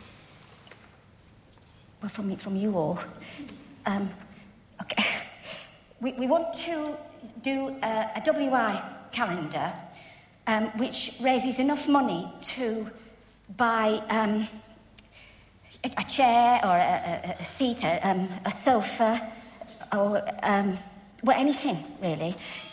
well, from, from you all. Um, okay. We, we want to do a, a W I calendar um, which raises enough money to buy um, a, a chair or a, a, a seat, a, um, a sofa, or um, well, anything, really.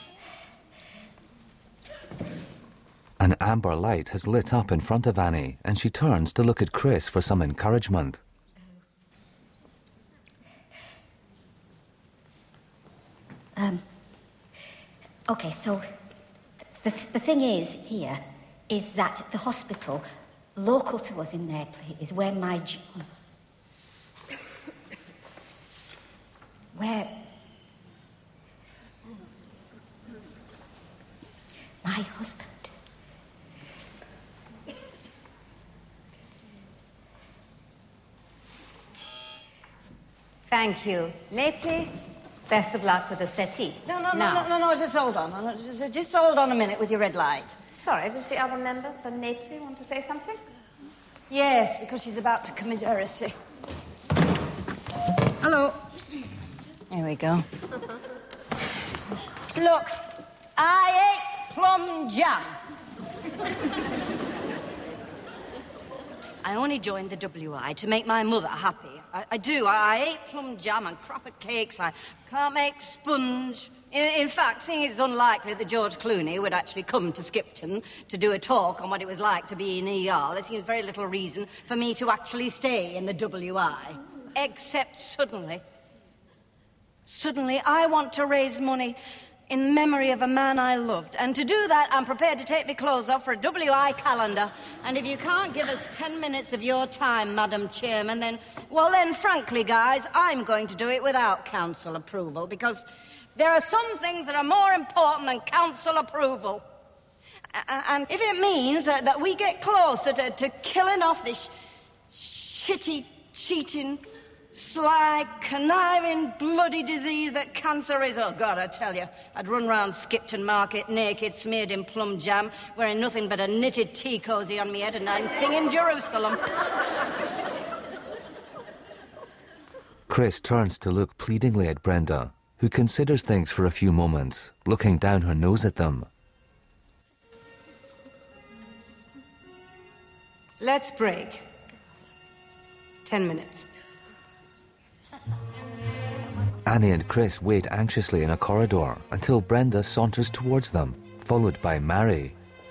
An amber light has lit up in front of Annie, and she turns to look at Chris for some encouragement. Um, OK, so the, th the thing is here is that the hospital local to us in Naples is where my... J where... my husband... Thank you. Naples, best of luck with the settee. No, no, no, Now. no, no, no, just hold on. No, no, Just, just hold on a minute with your red light. Sorry, does the other member for Naples want to say something? Yes, because she's about to commit heresy. Hello. Here we go. Look, I ate plum jam. I only joined the W I to make my mother happy. I, I do. I, I ate plum jam and crapper cakes. I can't make sponge. In, in fact, seeing it's unlikely that George Clooney would actually come to Skipton to do a talk on what it was like to be in E R, there seems very little reason for me to actually stay in the W I. Except suddenly, suddenly I want to raise money in memory of a man I loved. And to do that, I'm prepared to take my clothes off for a W I calendar. And if you can't give us ten minutes of your time, Madam Chairman, then, well then, frankly, guys, I'm going to do it without council approval, because there are some things that are more important than council approval. A- and if it means that, that we get closer to, to killing off this shitty, cheating, sly, conniving, bloody disease that cancer is. Oh, God, I tell you, I'd run round Skipton Market naked, smeared in plum jam, wearing nothing but a knitted tea cosy on me head, and I'm singing Jerusalem. Chris turns to look pleadingly at Brenda, who considers things for a few moments, looking down her nose at them. Let's break. Ten minutes. Annie and Chris wait anxiously in a corridor until Brenda saunters towards them, followed by Mary.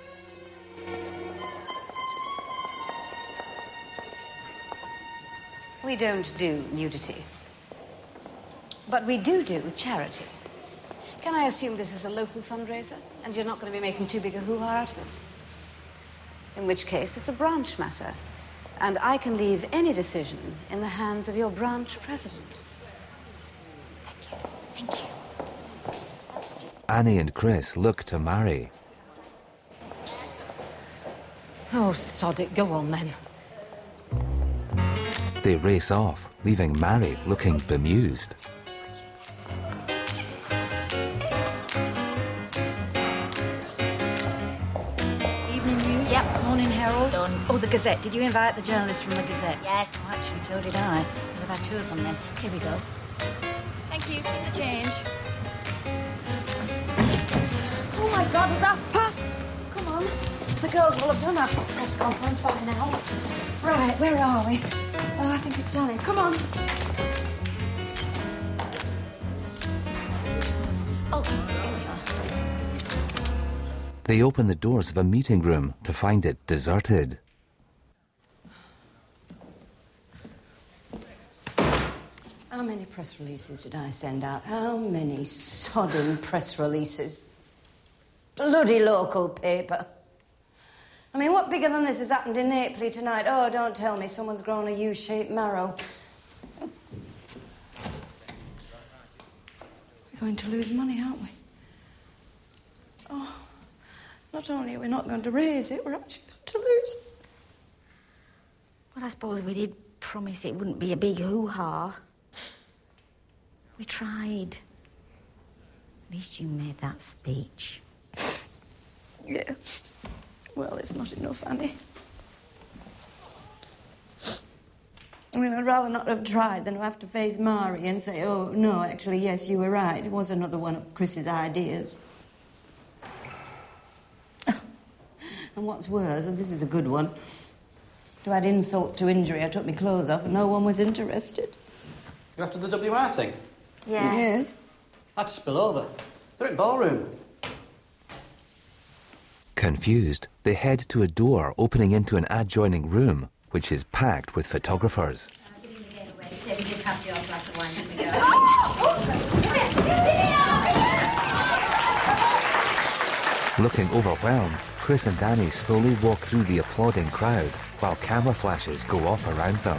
We don't do nudity. But we do do charity. Can I assume this is a local fundraiser and you're not going to be making too big a hoo-ha out of it? In which case, it's a branch matter. And I can leave any decision in the hands of your branch president. Thank you. Annie and Chris look to Mary. Oh, sod it. Go on, then. They race off, leaving Mary looking bemused. Evening News? Yep. Morning Herald? Done. Oh, the Gazette. Did you invite the journalists from the Gazette? Yes. Oh, actually, so did I. We've had two of them then. Here we go. Thank you. Keep the change. Oh, my God, it's half past. Come on. The girls will have done our press conference by now. Right, where are we? Oh, I think it's done. Come on. Oh, here we are. They open the doors of a meeting room to find it deserted. How many press releases did I send out? How many sodden press releases? Bloody local paper. I mean, what bigger than this has happened in Naples tonight? Oh, don't tell me someone's grown a U-shaped marrow. We're going to lose money, aren't we? Oh, not only are we not going to raise it, we're actually going to lose it. Well, I suppose we did promise it wouldn't be a big hoo-ha. We tried. At least you made that speech. Yeah. Well, it's not enough, Annie. I mean, I'd rather not have tried than have to face Mari and say, oh, no, actually, yes, you were right. It was another one of Chris's ideas. And what's worse, and this is a good one, to add insult to injury, I took my clothes off and no one was interested. You're after the W I thing? Yes. Yes. I'd spill over. They're in ballroom. Confused, they head to a door opening into an adjoining room, which is packed with photographers. So we did have your glass of wine, didn't we, girls? Looking overwhelmed, Chris and Danny slowly walk through the applauding crowd while camera flashes go off around them.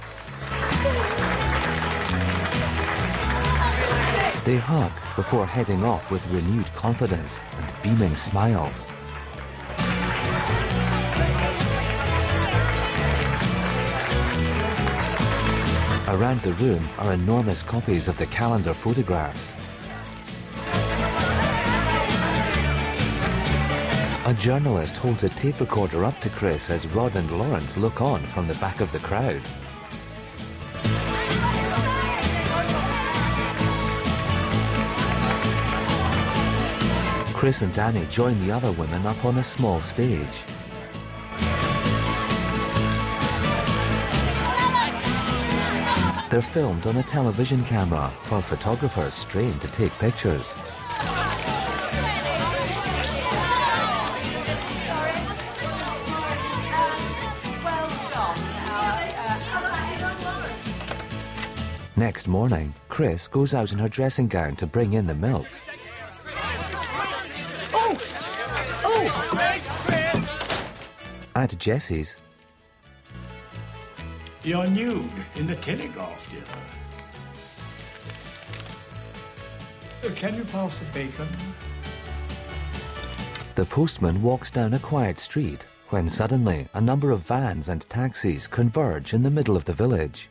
They hug before heading off with renewed confidence and beaming smiles. Around the room are enormous copies of the calendar photographs. A journalist holds a tape recorder up to Chris as Rod and Lawrence look on from the back of the crowd. Chris and Danny join the other women up on a small stage. They're filmed on a television camera while photographers strain to take pictures. Next morning, Chris goes out in her dressing gown to bring in the milk. Oh! Oh! At Jessie's, You're nude in the Telegraph, dear. Uh, Can you pass the bacon? the postman walks down a quiet street when suddenly a number of vans and taxis converge in the middle of the village.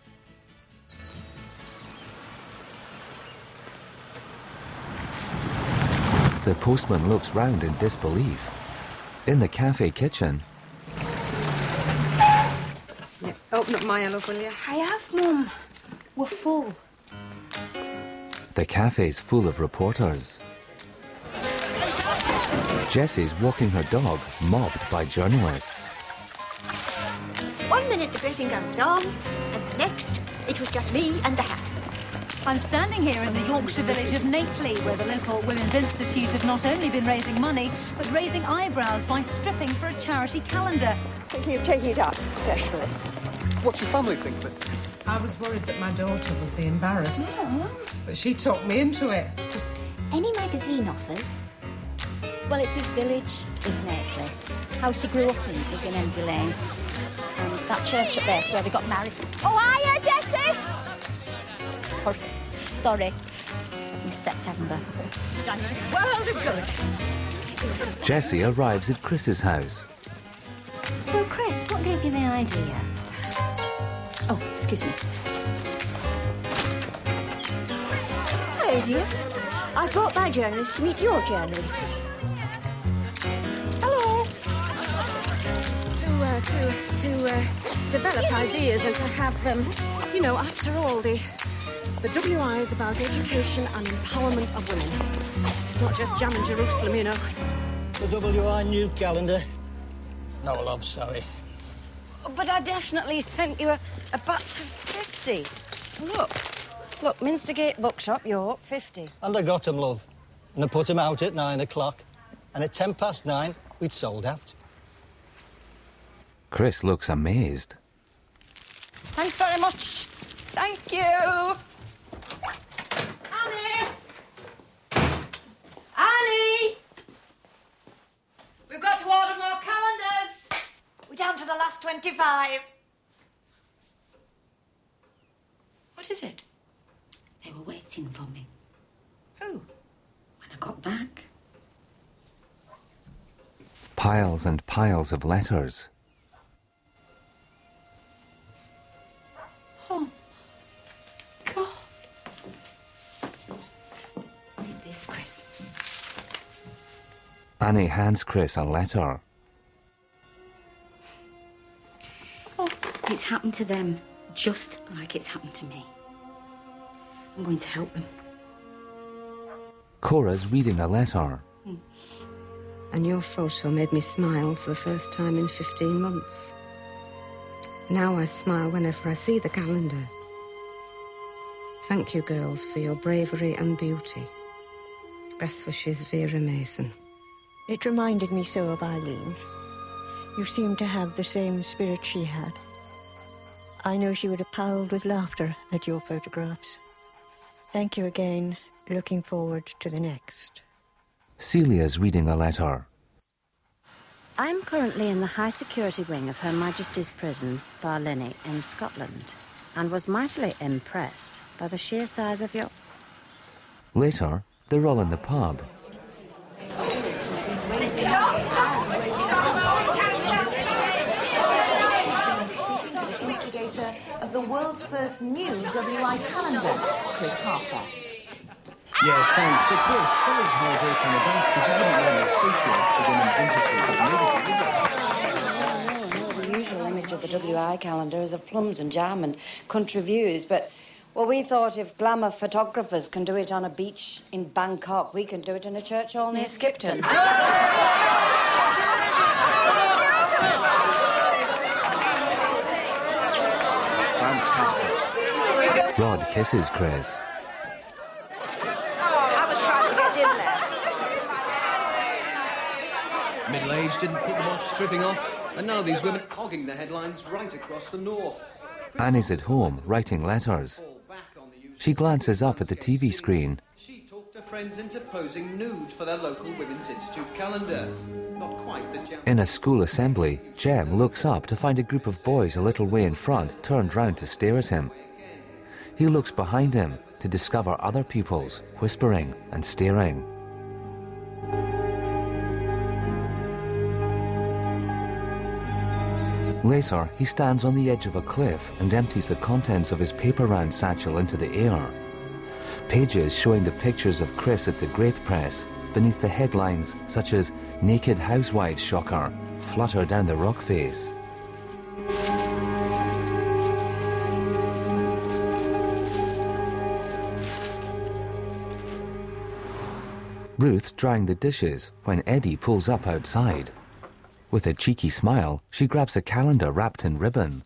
The postman looks round in disbelief. In the cafe kitchen, Yeah, open up my love, will you? I have, Mum. We're full. the cafe's full of reporters. Jessie's walking her dog, mobbed by journalists. One minute the dressing gown was on, and the next it was just me and the hat. I'm standing here in the Yorkshire village of Napely, where the local Women's Institute have not only been raising money, but raising eyebrows by stripping for a charity calendar. Thinking of taking it up professionally. What's your family think of it? I was worried that my daughter would be embarrassed. No. But she talked me into it. Any magazine offers? Well, it's his village, is Napely. House he grew up in was in Ensley Lane. And that church up there's where they got married. Oh, hiya, Jessie! Sorry. Sorry. In September. Done a world of good. Jessie arrives at Chris's house. So, Chris, what gave you the idea? Oh, excuse me. Hello, dear. I brought my journalist to meet your journalist. Hello. To, uh, to, to, uh, develop ideas and to have them, you know, after all, the, the W I is about education and empowerment of women. It's not just jamming Jerusalem, you know. The W I new calendar? No, love, sorry. But I definitely sent you a, a batch of fifty. Look. Look, Minstergate Bookshop, York, fifty. And I got 'em, love. And I put 'em out at nine o'clock. And at ten past nine, we'd sold out. Chris looks amazed. Thanks very much. Thank you. Annie! Annie! We've got to order more calendars. We're down to the last twenty-five. What is it? They were waiting for me. Who? When I got back. Piles and piles of letters. Oh, God. Read this, Chris. An Annie hands Chris a letter. It's happened to them just like it's happened to me. I'm going to help them. Cora's reading a letter. And your photo made me smile for the first time in fifteen months. Now I smile whenever I see the calendar. Thank you, girls, for your bravery and beauty. Best wishes, Vera Mason. It reminded me so of Eileen. You seem to have the same spirit she had. I know she would have howled with laughter at your photographs. Thank you again. Looking forward to the next. Celia's reading a letter. I'm currently in the high security wing of Her Majesty's Prison, Barlinnie, in Scotland, and was mightily impressed by the sheer size of your... Later, they're all in the pub. Instigator of the world's first new W I calendar, Chris Harper. Yes, thanks. So, Chris, tell us how it all came about, because you wouldn't normally associate the Women's Institute with nudity, would you? The usual image of the W I calendar is of plums and jam and country views, but, well, we thought if glamour photographers can do it on a beach in Bangkok, we can do it in a church hall near Skipton. Fantastic. Rod kisses Chris. I was trying to get in there. Middle-aged didn't put them off stripping off, and now these women hogging the headlines right across the north. Annie's at home, writing letters. She glances up at the T V screen. She talked her friends into posing nude for their local Women's Institute calendar. Not quite the jam. In a school assembly, Jem looks up to find a group of boys a little way in front turned round to stare at him. He looks behind him to discover other pupils, whispering and staring. Later, he stands on the edge of a cliff and empties the contents of his paper-round satchel into the air. Pages showing the pictures of Chris at the Great Press, beneath the headlines such as "Naked Housewives Shocker," flutter down the rock face. Ruth's drying the dishes when Eddie pulls up outside. With a cheeky smile, she grabs a calendar wrapped in ribbon.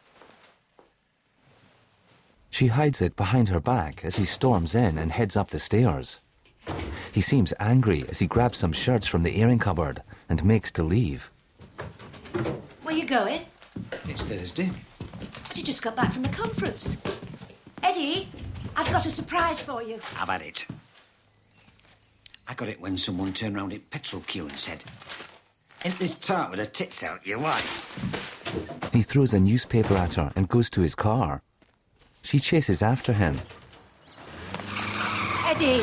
She hides it behind her back as he storms in and heads up the stairs. He seems angry as he grabs some shirts from the airing cupboard and makes to leave. Where you going? It's Thursday. But you just got back from the conference. Eddie, I've got a surprise for you. I've had it. I got it when someone turned round at petrol queue and said, "Ain't this tart with her tits out, your wife?" He throws a newspaper at her and goes to his car. She chases after him. Eddie!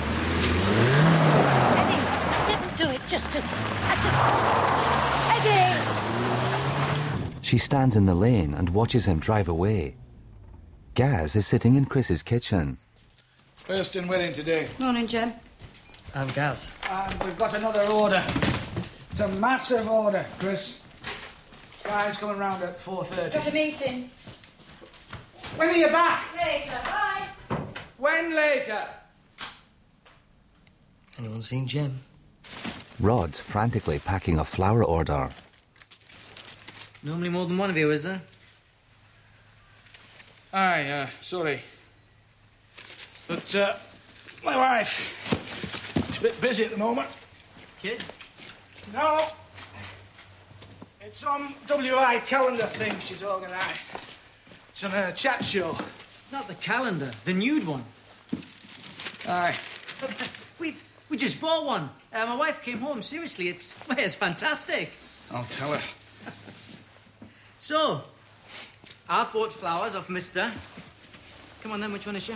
Eddie, I didn't do it just to... I just... Eddie! She stands in the lane and watches him drive away. Gaz is sitting in Chris's kitchen. First in wedding today. Morning, Jem. I'm Gaz. And we've got another order. It's a massive order, Chris. Guys coming round at four thirty. Got a meeting. When are you back? Later, bye. When later? Anyone seen Jem? Rod's frantically packing a flower order. Normally more than one of you, is there? Aye, uh, sorry. But, uh, my wife, she's a bit busy at the moment. Kids? No. It's some W I calendar thing she's organised. It's on a chat show. Not the calendar, the nude one. Aye. But that's... We we just bought one. Uh, my wife came home. Seriously, it's... Well, it's fantastic. I'll tell her. So, I've bought flowers off Mister. Come on then, which one is she?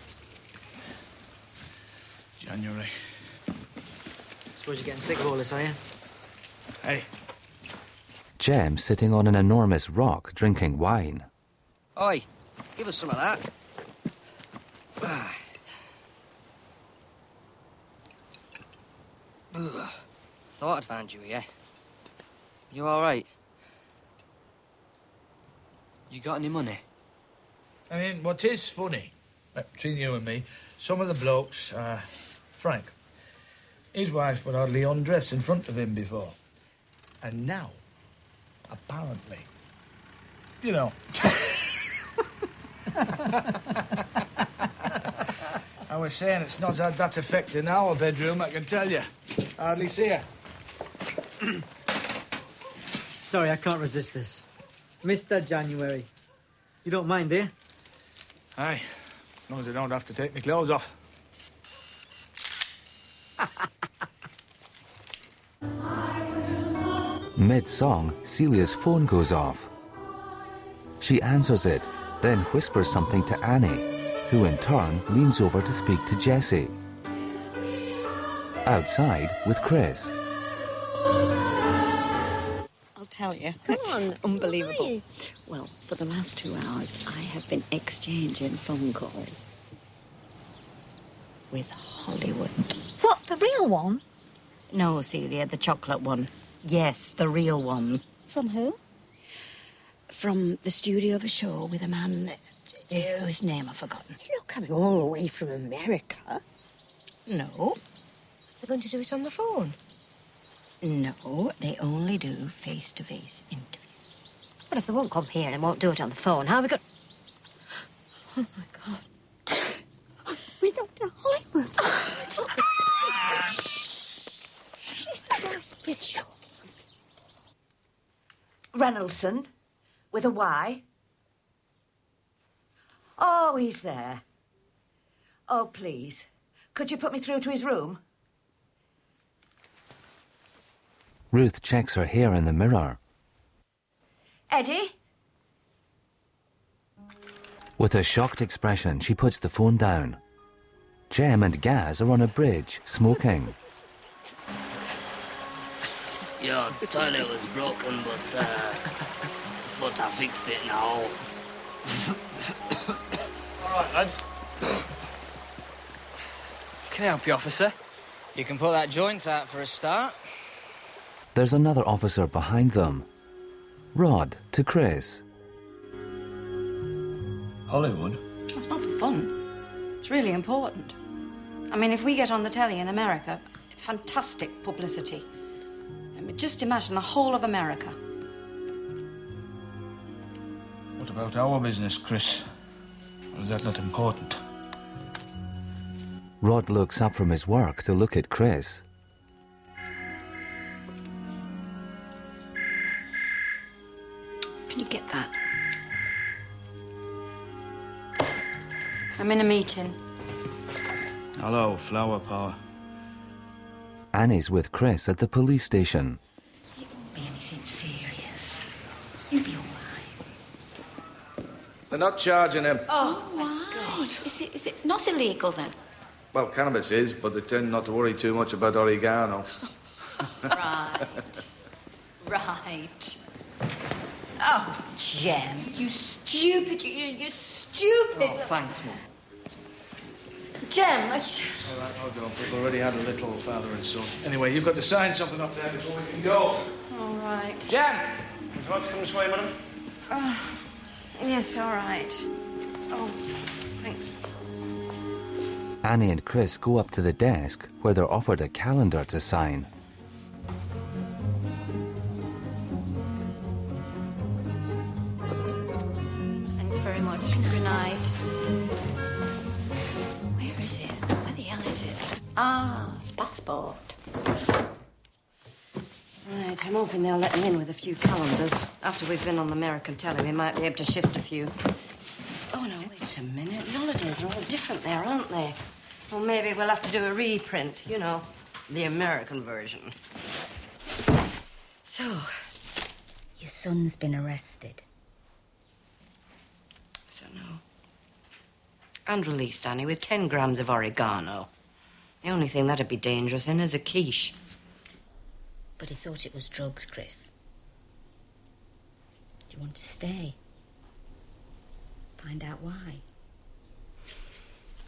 January. Suppose you're getting sick of all this, are you? Hey. Jem sitting on an enormous rock drinking wine. Oi, give us some of that. thought I'd find you here. You all right? You got any money? I mean, what is funny, uh, between you and me, some of the blokes, uh, Frank, his wife would hardly undress in front of him before. And now, apparently, you know. I was saying it's not had that effect in our bedroom, I can tell you. Hardly see her. Sorry, I can't resist this. Mister January. You don't mind, eh? Aye, as long as I don't have to take my clothes off. Mid-song, Celia's phone goes off. She answers it, then whispers something to Annie, who in turn leans over to speak to Jessie. Outside with Chris. I'll tell you. Come on. Unbelievable. Well, for the last two hours, I have been exchanging phone calls with Hollywood. What, the real one? No, Celia, the chocolate one. Yes, the real one. From who? From the studio of a show with a man whose name I've forgotten. You're not coming all the way from America. No. They're going to do it on the phone. No, they only do face-to-face interviews. What if they won't come here and won't do it on the phone? How are we going... Oh, my God. We got to Hollywood. Reynoldson, with a Y. Oh, he's there. Oh, please. Could you put me through to his room? Ruth checks her hair in the mirror. Eddie? With a shocked expression, she puts the phone down. Jem and Gaz are on a bridge, smoking. Your toilet was broken, but, uh, but I fixed it now. All right, lads. Can I help you, officer? You can put that joint out for a start. There's another officer behind them. Rod to Chris. Hollywood? It's not for fun. It's really important. I mean, if we get on the telly in America, it's fantastic publicity. I mean, just imagine the whole of America. What about our business, Chris? Or is that not important? Rod looks up from his work to look at Chris. Can you get that? I'm in a meeting. Hello, Flower Power. Annie's with Chris at the police station. It won't be anything serious. You'll be all right. They're not charging him. Oh, why? Is it, is it not illegal, then? Well, cannabis is, but they tend not to worry too much about oregano. Right. Right. Oh, Jem, you stupid, you, you stupid. Oh, thanks, Mum. Jem, I... It's all right, hold on. We've already had a little father and son. Anyway, you've got to sign something up there before we can go. All right. Jem! Would you like to come this way, madam? Uh, yes, all right. Oh, thanks. Annie and Chris go up to the desk where they're offered a calendar to sign. Thanks very much. Good night. Where is it? Where the hell is it? Ah, passport. Right, I'm hoping they'll let me in with a few calendars. After we've been on the American telly, we might be able to shift a few. Oh, no, wait a minute. The holidays are all different there, aren't they? Well, maybe we'll have to do a reprint, you know, the American version. So, Your son's been arrested. so no. And released, Annie, with ten grams of oregano. The only thing that'd be dangerous in is a quiche. But he thought it was drugs, Chris. Do you want to stay? Find out why.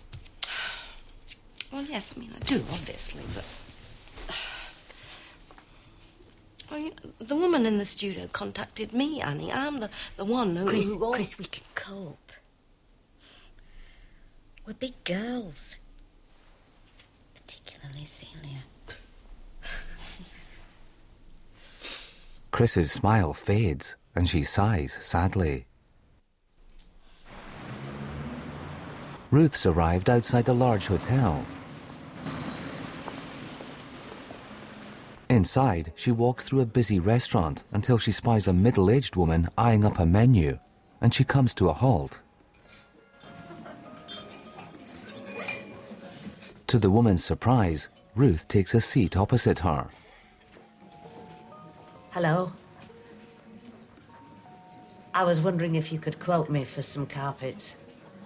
Well, yes, I mean, I do, obviously, but... Oh, you know, the woman in the studio contacted me, Annie. I'm the, the one who... Chris, who... Chris, we can cope. We're big girls. Particularly Celia. Chris's smile fades and she sighs sadly. Ruth's arrived outside a large hotel. Inside, she walks through a busy restaurant until she spies a middle-aged woman eyeing up a menu, and she comes to a halt. To the woman's surprise, Ruth takes a seat opposite her. Hello. I was wondering if you could quote me for some carpets.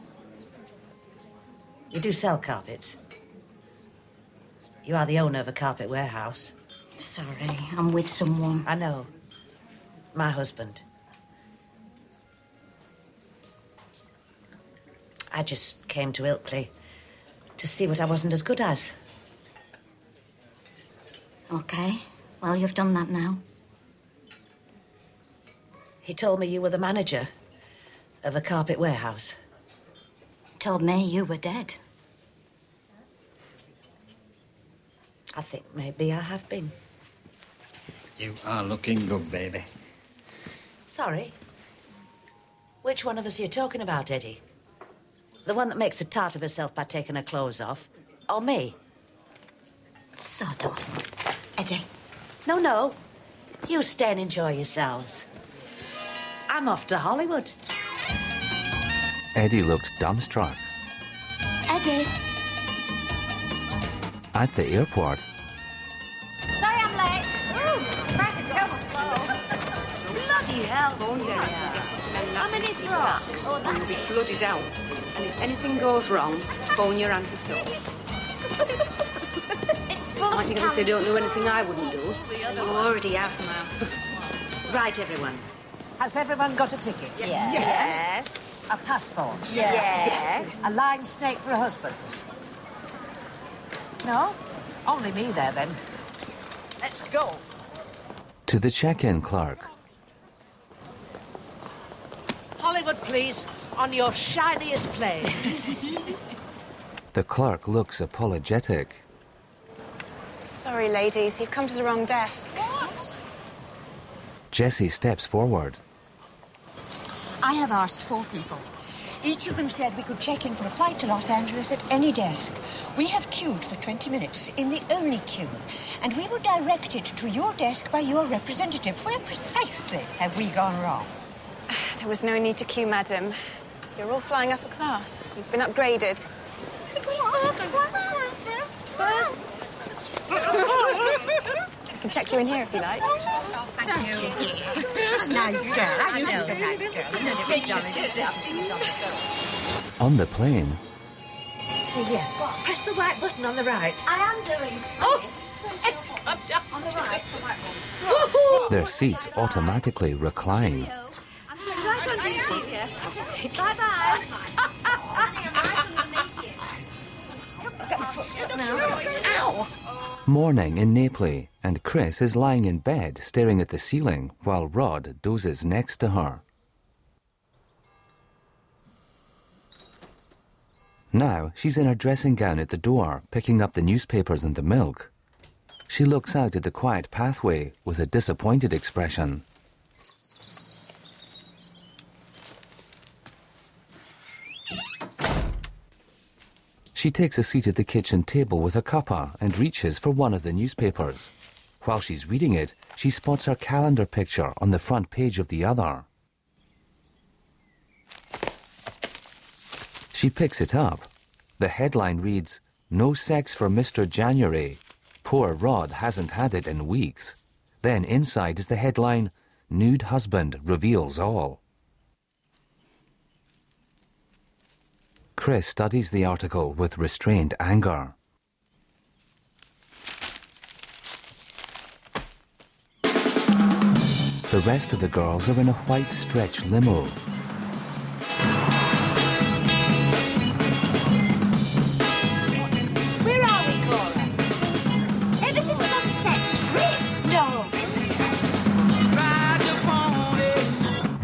You do sell carpets? You are the owner of a carpet warehouse? Sorry, I'm with someone. I know. My husband. I just came to Ilkley to see what I wasn't as good as. Okay, well, you've done that now. He told me you were the manager of a carpet warehouse. Told me you were dead. I think maybe I have been. You are looking good, baby. Sorry. Which one of us are you talking about, Eddie? The one that makes a tart of herself by taking her clothes off? Or me? Sod off. Eddie. No, no. You stay and enjoy yourselves. I'm off to Hollywood. Eddie looks dumbstruck. Eddie. At the airport, Sorry I'm late. Ooh, Frank is so slow. Bloody hell. How many frocks? Oh, you'll be flooded out. And if anything goes wrong, phone your Auntie Sue. It's full Aren't you going to say don't do anything I wouldn't do? You already have, Mum. Right, everyone. Has everyone got a ticket? Yes. Yes. A passport? Yes. A lying snake for a husband? No? Only me there, then. Let's go. to the check-in clerk. Hollywood, please, on your shiniest plane. The clerk looks apologetic. Sorry, ladies, you've come to the wrong desk. What? Jessie steps forward. I have asked four people. Each of them said we could check in for a flight to Los Angeles at any desk. We have queued for twenty minutes in the only queue, and we were directed to your desk by your representative. Where precisely have we gone wrong? There was no need to queue, madam. You're all flying upper class. You've been upgraded. We're going first class. First class. I can check you in here if you like. Oh, thank you. Nice girl. I know she's a nice girl. Take your seat. On the plane, See here. Press the white button on the right. I am doing. Oh, it's come down. On the right. The white one. their seats automatically recline. Right on you, Celia. Fantastic. Bye-bye. I've got my foot stuck now. Ow! Morning in Naples, and Chris is lying in bed staring at the ceiling while Rod dozes next to her. Now she's in her dressing gown at the door, picking up the newspapers and the milk. She looks out at the quiet pathway with a disappointed expression. She takes a seat at the kitchen table with a cuppa and reaches for one of the newspapers. While she's reading it, she spots her calendar picture on the front page of the other. She picks it up. The headline reads, "No sex for Mister January. Poor Rod hasn't had it in weeks." Then inside is the headline, "Nude Husband Reveals All." Chris studies the article with restrained anger. The rest of the girls are in a white stretch limo. Where are we, Cora? Hey, this is Sunset Strip. No.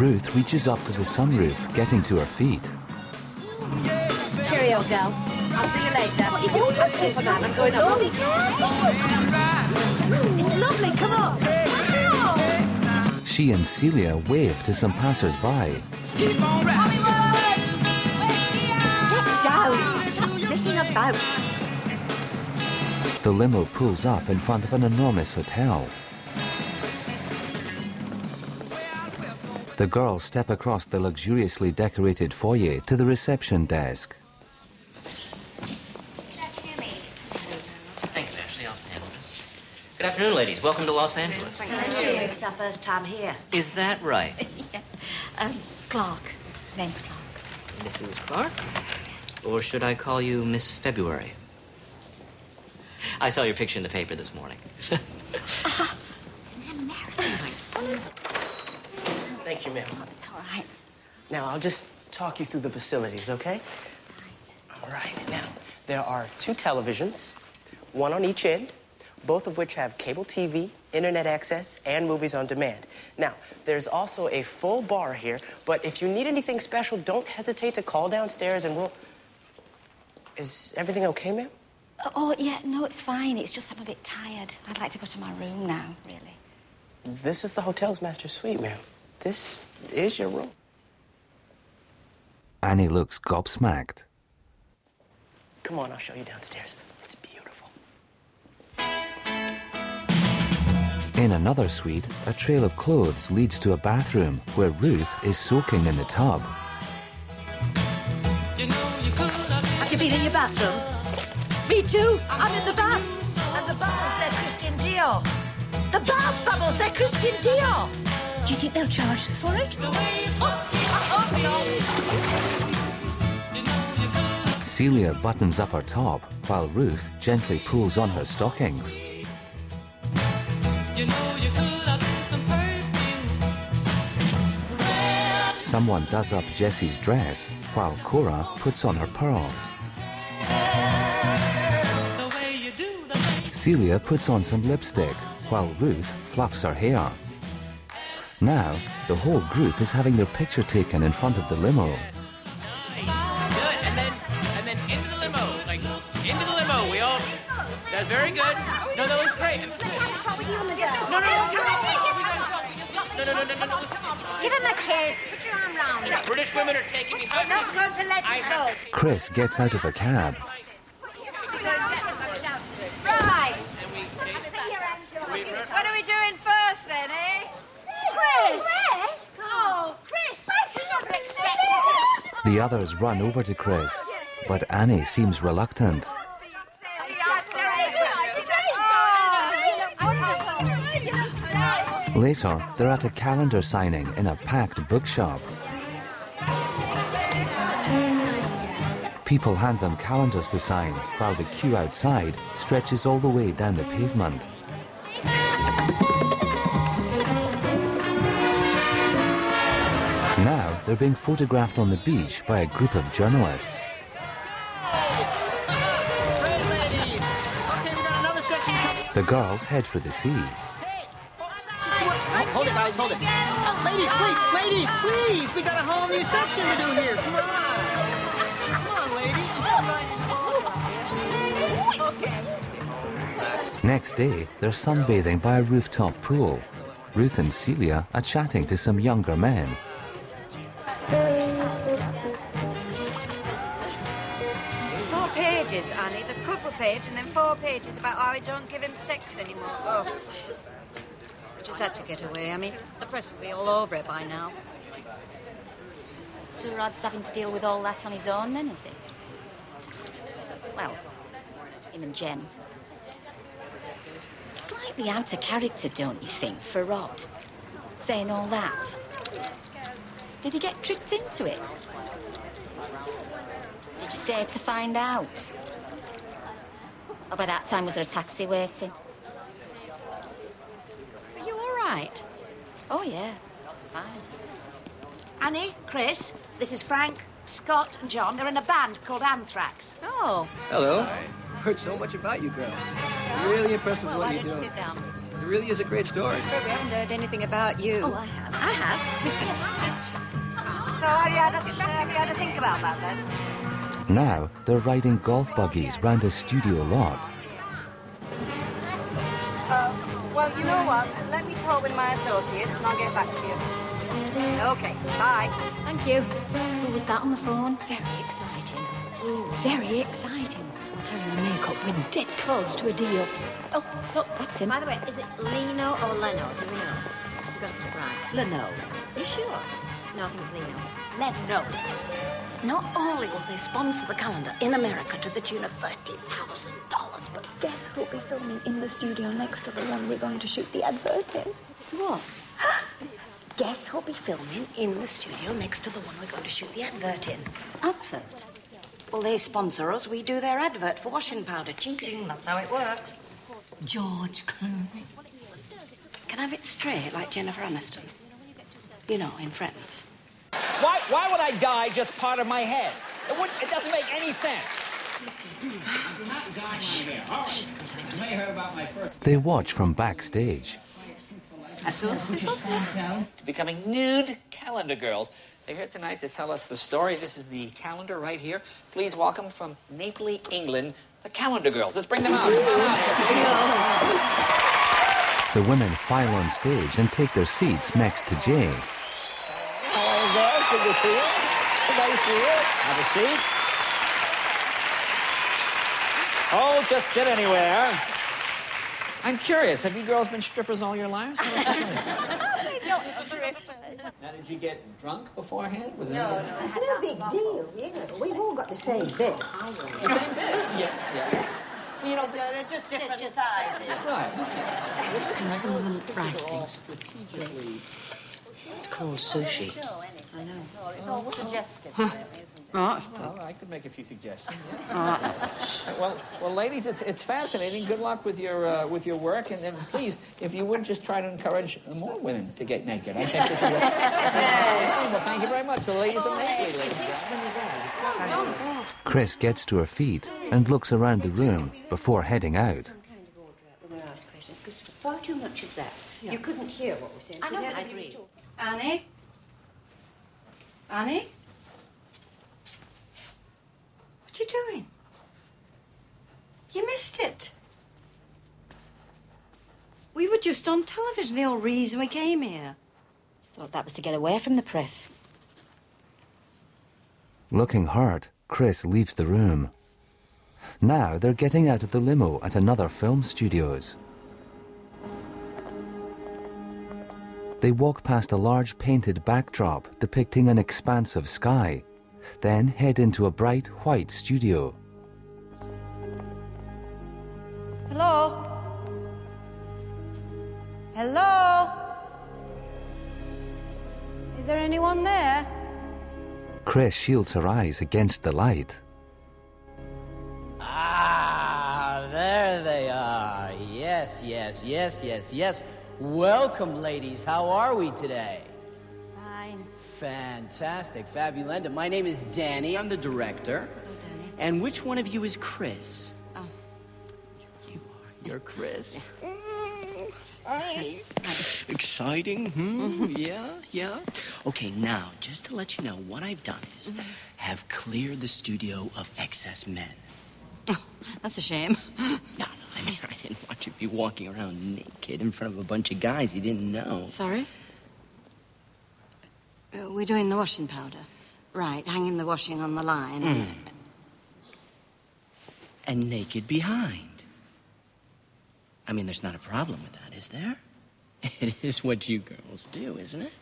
Ruth reaches up to the sunroof, getting to her feet. Cheerio, girls. I'll see you later. What are you doing? I'm Superman. I'm going up. It's lovely. Come on. She and Celia wave to some passers-by. Get down. Stop messing about. The limo pulls up in front of an enormous hotel. The girls step across the luxuriously decorated foyer to the reception desk. Thank you, Ashley. I'll handle this. Good afternoon, ladies. Welcome to Los Angeles. Thank you. It's our first time here. Is that right? Yeah. Um, Clark. Name's Clark. Missus Clark? Or should I call you Miss February? I saw your picture in the paper this morning. Thank you, ma'am. Oh, it's all right. Now, I'll just talk you through the facilities, okay? All right. Now, there are two televisions, one on each end, both of which have cable T V, internet access, and movies on demand. Now, there's also a full bar here, but if you need anything special, don't hesitate to call downstairs and we'll... Is everything okay, ma'am? Oh, yeah, no, it's fine. It's just I'm a bit tired. I'd like to go to my room now, really. This is the hotel's master suite, ma'am. This is your room. Annie looks gobsmacked. Come on, I'll show you downstairs. It's beautiful. In another suite, a trail of clothes leads to a bathroom where Ruth is soaking in the tub. Have you been in your bathroom? Me too. I'm in the bath. And the bubbles, they're Christian Dior. The bath bubbles, they're Christian Dior. Do you think they'll charge us for it? Oh, oh, oh, no. Celia buttons up her top while Ruth gently pulls on her stockings. Someone does up Jessie's dress while Cora puts on her pearls. Celia puts on some lipstick while Ruth fluffs her hair. Now, the whole group is having their picture taken in front of the limo. Do it, and then, and then into the limo, like, into the limo, we all, that's very good. No, that was great. No, no, no, no, no, no, no, no, no, Give him a kiss. Put your arm round him. British women are taking me I'm not going to let you go. Chris gets out of a cab. Right. What are we doing first, then, eh? Chris! Chris? Oh, Chris, I never expected. The others run over to Chris, but Annie seems reluctant. Later, they're at a calendar signing in a packed bookshop. People hand them calendars to sign, while the queue outside stretches all the way down the pavement. Now, they're being photographed on the beach by a group of journalists. The girls head for the sea. Hold it, guys, hold it. Uh, ladies, please, ladies, please. We got a whole new section to do here. Come on. Come on, ladies. Next day, they're sunbathing by a rooftop pool. Ruth and Celia are chatting to some younger men. Four pages, Annie. The cover page, and then four pages about how I don't give him sex anymore. Oh. I just had to get away. I mean, the press will be all over it by now. So Rod's having to deal with all that on his own, then, is he? Well, him and Jem. Slightly out of character, don't you think, for Rod? Saying all that. Did he get tricked into it? Did you stay to find out? Or by that time, was there a taxi waiting? Are you all right? Oh, yeah. Fine. Annie, Chris, this is Frank, Scott, and John. They're in a band called Anthrax. Oh. Hello. I've heard so much about you girls. I'm really impressed with Well, what why you're don't you doing. sit down? It really is a great story. But we haven't heard anything about you. Oh, I have. I have. Yes, I have. So have you had a, have you had to think about that then? Now, they're riding golf buggies round a studio lot. Uh, well, you know what? Let me talk with my associates and I'll get back to you. Okay, bye. Thank you. Who was that on the phone? Very exciting. Ooh, very exciting. I'll tell you the makeup. We're dead close to a deal. Oh, look, that's him. By the way, is it Lino or Leno? Do we know? We've got to get it right. Leno. You sure? No, I think it's Lino. Leno. Not only will they sponsor the calendar in America to the tune of thirty thousand dollars, but guess who'll be filming in the studio next to the one we're going to shoot the advert in? What? Guess who'll be filming in the studio next to the one we're going to shoot the advert in? Advert? Well, they sponsor us. We do their advert for washing powder. Ching, ching. That's how it works. George Clooney. Can I have it straight, like Jennifer Aniston? You know, in Friends. Why, why would I dye just part of my head? It, would, it doesn't make any sense. They watch from backstage. Becoming nude calendar girls. They're here tonight to tell us the story. This is the calendar right here. Please welcome from Naples, England, the Calendar Girls. Let's bring them out. Come on out. The women file on stage and take their seats next to Jay. How are you girls? Good to see you. Nice to see you. Have a seat. Oh, just sit anywhere. I'm curious, have you girls been strippers all your lives? Not strippers. Now, did you get drunk beforehand? Was it No, no, it's no big deal, you know. We've all got the same bits. The same bits? Yes, yeah. Well, you know, they're just different sizes. Right. Listen to some of the rice things. It's called sushi. I know. It's all suggestive, Huh. really, isn't it? Right. Well, I could make a few suggestions. All right. Well, well, ladies, it's it's fascinating. Good luck with your uh, with your work, and, and please, if you would just try to encourage more women to get naked. I think this is a, well, thank you very much. The ladies of Naples, ladies and gentlemen. Chris gets to her feet and looks around the room before heading out. When we ask questions, because far too much of that. You couldn't hear what we said. I know, because but I everybody agree. was talking. Annie? Annie? What are you doing? You missed it. We were just on television, the whole reason we came here. Thought that was to get away from the press. Looking hurt, Chris leaves the room. Now they're getting out of the limo at another film studios. They walk past a large painted backdrop depicting an expansive sky, then head into a bright white studio. Hello? Hello? Is there anyone there? Chris shields her eyes against the light. Ah, there they are. Yes, yes, yes, yes, yes. Welcome, ladies. How are we today? Fine. Fantastic. Fabulenda. My name is Danny. I'm the director. Hello, Danny. And which one of you is Chris? Oh. You are. You're Chris. Exciting, hmm? Yeah, yeah. Okay, now, just to let you know, what I've done is have cleared the studio of excess men. Oh, that's a shame. No, no, I mean, I didn't want you to be walking around naked in front of a bunch of guys you didn't know. Sorry? Uh, we're doing the washing powder. Right, hanging the washing on the line. Mm. And naked behind. I mean, there's not a problem with that, is there? It is what you girls do, isn't it?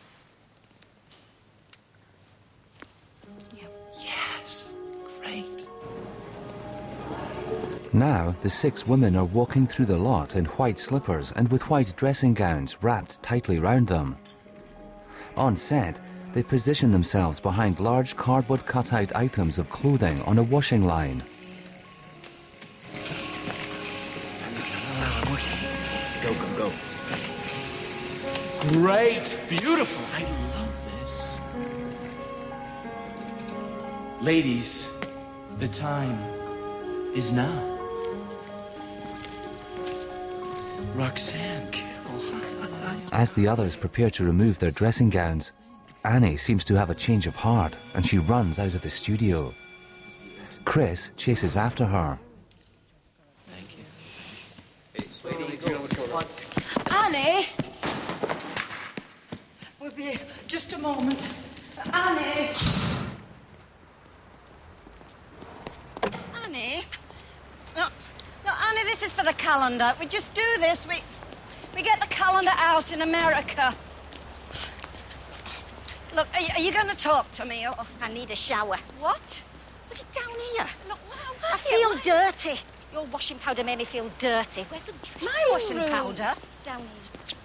Yep. Yes. Great. Now, the six women are walking through the lot in white slippers and with white dressing gowns wrapped tightly round them. On set, they position themselves behind large cardboard cutout items of clothing on a washing line. Go, go, go. Great. Beautiful. I love this. Ladies, the time is now. Roxanne, Carol. As the others prepare to remove their dressing gowns, Annie seems to have a change of heart and she runs out of the studio. Chris chases after her. Annie! We'll be here just a moment. Annie! Annie? No, no, Annie, this is for the calendar. We just do this. We, we get the calendar out in America. Look, are you, are you going to talk to me? Or... I need a shower. What? Was it down here? Look, where I are feel you? dirty. Your washing powder made me feel dirty. Where's the dressing My washing room? powder? Down here.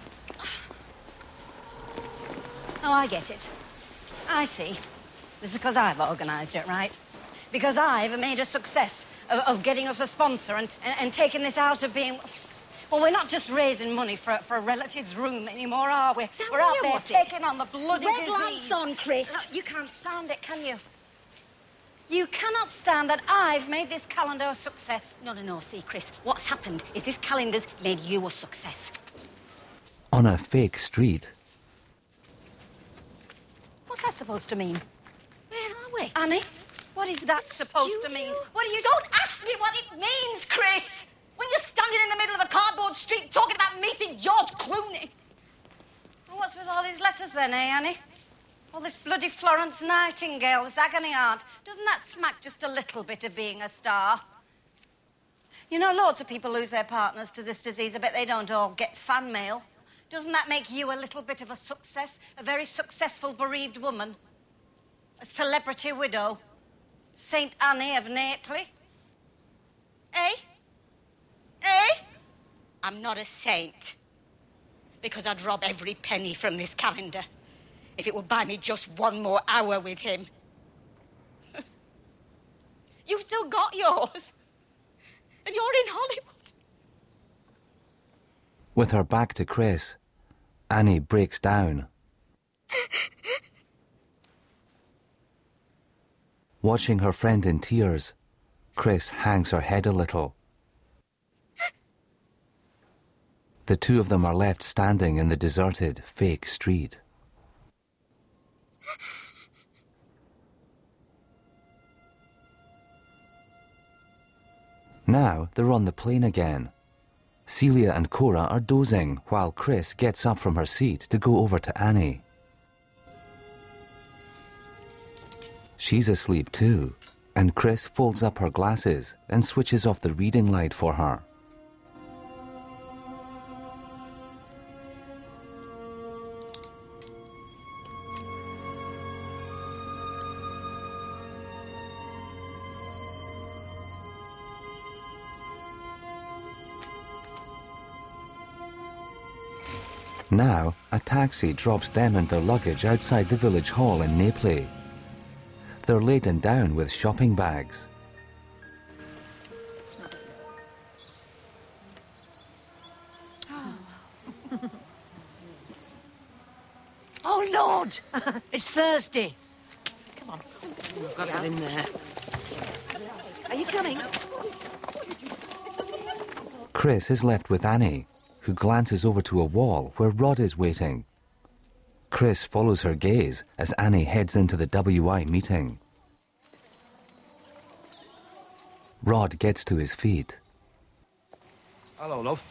Oh, I get it. I see. This is because I've organised it, right? Because I've made a success of, of getting us a sponsor and, and, and taking this out of being... Well, we're not just raising money for, for a relative's room anymore, are we? Down we're out here, there was it? taking on the bloody Red disease. lights on, Chris. No, you can't stand it, can you? You cannot stand that I've made this calendar a success. No, no, no. See, Chris, what's happened is this calendar's made you a success. On a fake street, What's that supposed to mean? Where are we? Annie, what is that supposed to Studio? mean? What are you... Don't ask me what it means, Chris! When you're standing in the middle of a cardboard street talking about meeting George Clooney. Well, what's with all these letters then, eh, Annie? All this bloody Florence Nightingale, this agony aunt. Doesn't that smack just a little bit of being a star? You know, loads of people lose their partners to this disease. I bet they don't all get fan mail. Doesn't that make you a little bit of a success? A very successful bereaved woman? A celebrity widow? Saint Annie of Naples? Eh? Eh? I'm not a saint. Because I'd rob every penny from this calendar if it would buy me just one more hour with him. You've still got yours. And you're in Hollywood. with her back to Chris, Annie breaks down. Watching her friend in tears, Chris hangs her head a little. The two of them are left standing in the deserted, fake street. Now they're on the plane again. Celia and Cora are dozing while Chris gets up from her seat to go over to Annie. She's asleep too, and Chris folds up her glasses and switches off the reading light for her. Now, a taxi drops them and their luggage outside the village hall in Naples. They're laden down with shopping bags. Oh, Lord! It's Thursday. Come on. I've got that in there. Are you coming? Chris is left with Annie, who glances over to a wall where Rod is waiting. Chris follows her gaze as Annie heads into the W I meeting. Rod gets to his feet. Hello, love.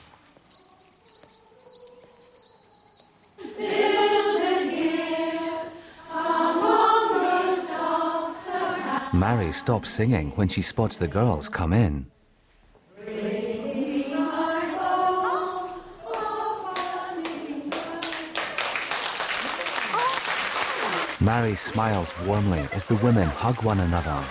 Mary stops singing when she spots the girls come in. Mary smiles warmly as the women hug one another.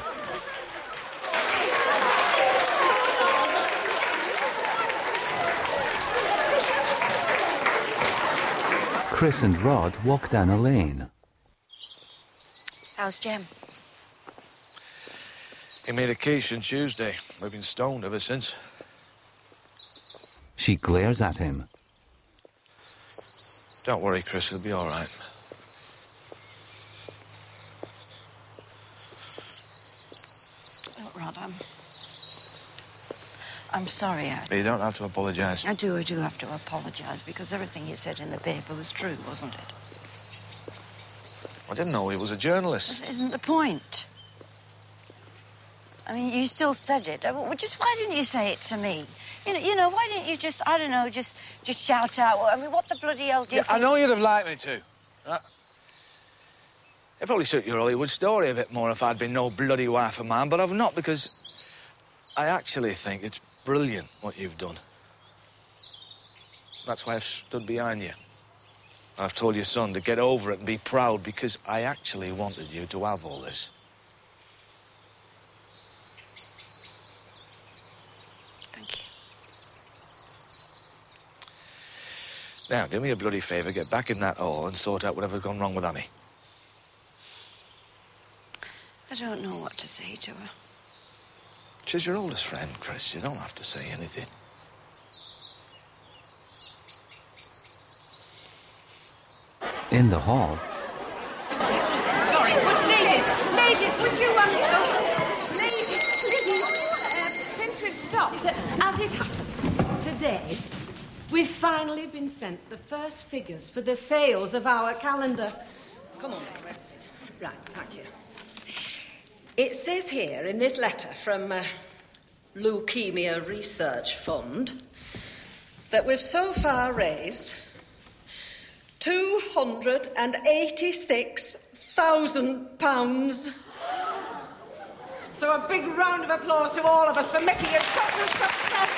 Chris and Rod walk down a lane. How's Jem? He made a case on Tuesday. We've been stoned ever since. She glares at him. Don't worry, Chris, he'll be all right. Look, Rod, I'm... I'm sorry, I... You don't have to apologise. I do, I do have to apologise, because everything you said in the paper was true, wasn't it? I didn't know he was a journalist. This isn't the point. I mean, you still said it. Well, just why didn't you say it to me? You know, you know, why didn't you just, I don't know, just just shout out? I mean, what the bloody hell do you Yeah, think? I know you'd have liked me to. Uh, it'd probably suit your Hollywood story a bit more if I'd been no bloody wife of mine, but I've not, because I actually think it's brilliant what you've done. That's why I've stood behind you. I've told your son to get over it and be proud, because I actually wanted you to have all this. Thank you. Now, do me a bloody favour, get back in that hole and sort out whatever's gone wrong with Annie. I don't know what to say to her. She's your oldest friend, Chris. You don't have to say anything. In the hall, Sorry, but ladies, ladies, would you, um, ladies, please, uh, since we've stopped, uh, as it happens, today, we've finally been sent the first figures for the sales of our calendar. Come on, then, where is it? Right, thank you. It says here in this letter from uh, Leukemia Research Fund that we've so far raised two hundred and eighty-six thousand pounds. So a big round of applause to all of us for making it such a success.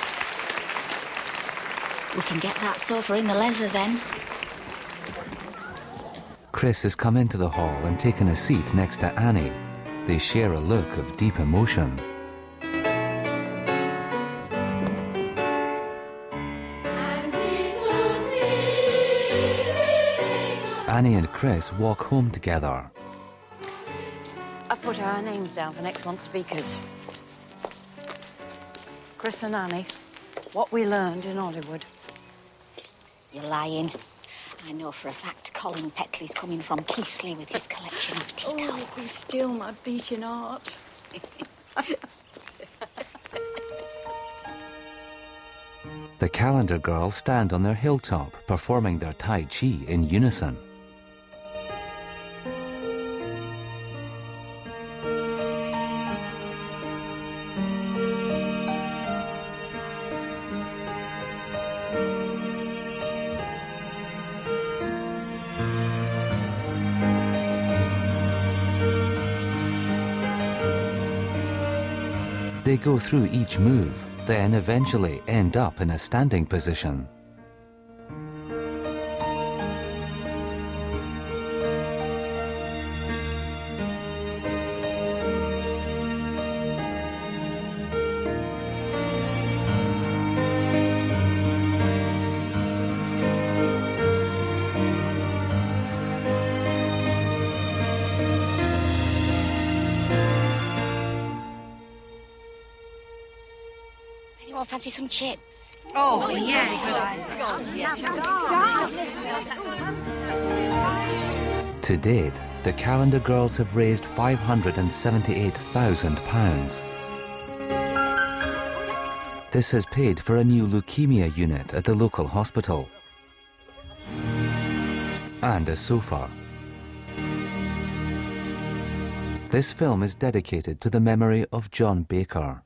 We can get that sofa in the leather then. Chris has come into the hall and taken a seat next to Annie. They share a look of deep emotion. Annie and Chris walk home together. I've put our names down for next month's speakers. Chris and Annie, what we learned in Hollywood. You're lying. I know for a fact Colin Petley's coming from Keighley with his collection of tea towels. Oh, still my beating heart. The calendar girls stand on their hilltop, performing their Tai Chi in unison. They go through each move, then eventually end up in a standing position. Anyone fancy some chips? Oh, yeah, To date, the calendar girls have raised five hundred and seventy-eight thousand pounds. This has paid for a new leukemia unit at the local hospital and a sofa. This film is dedicated to the memory of John Baker.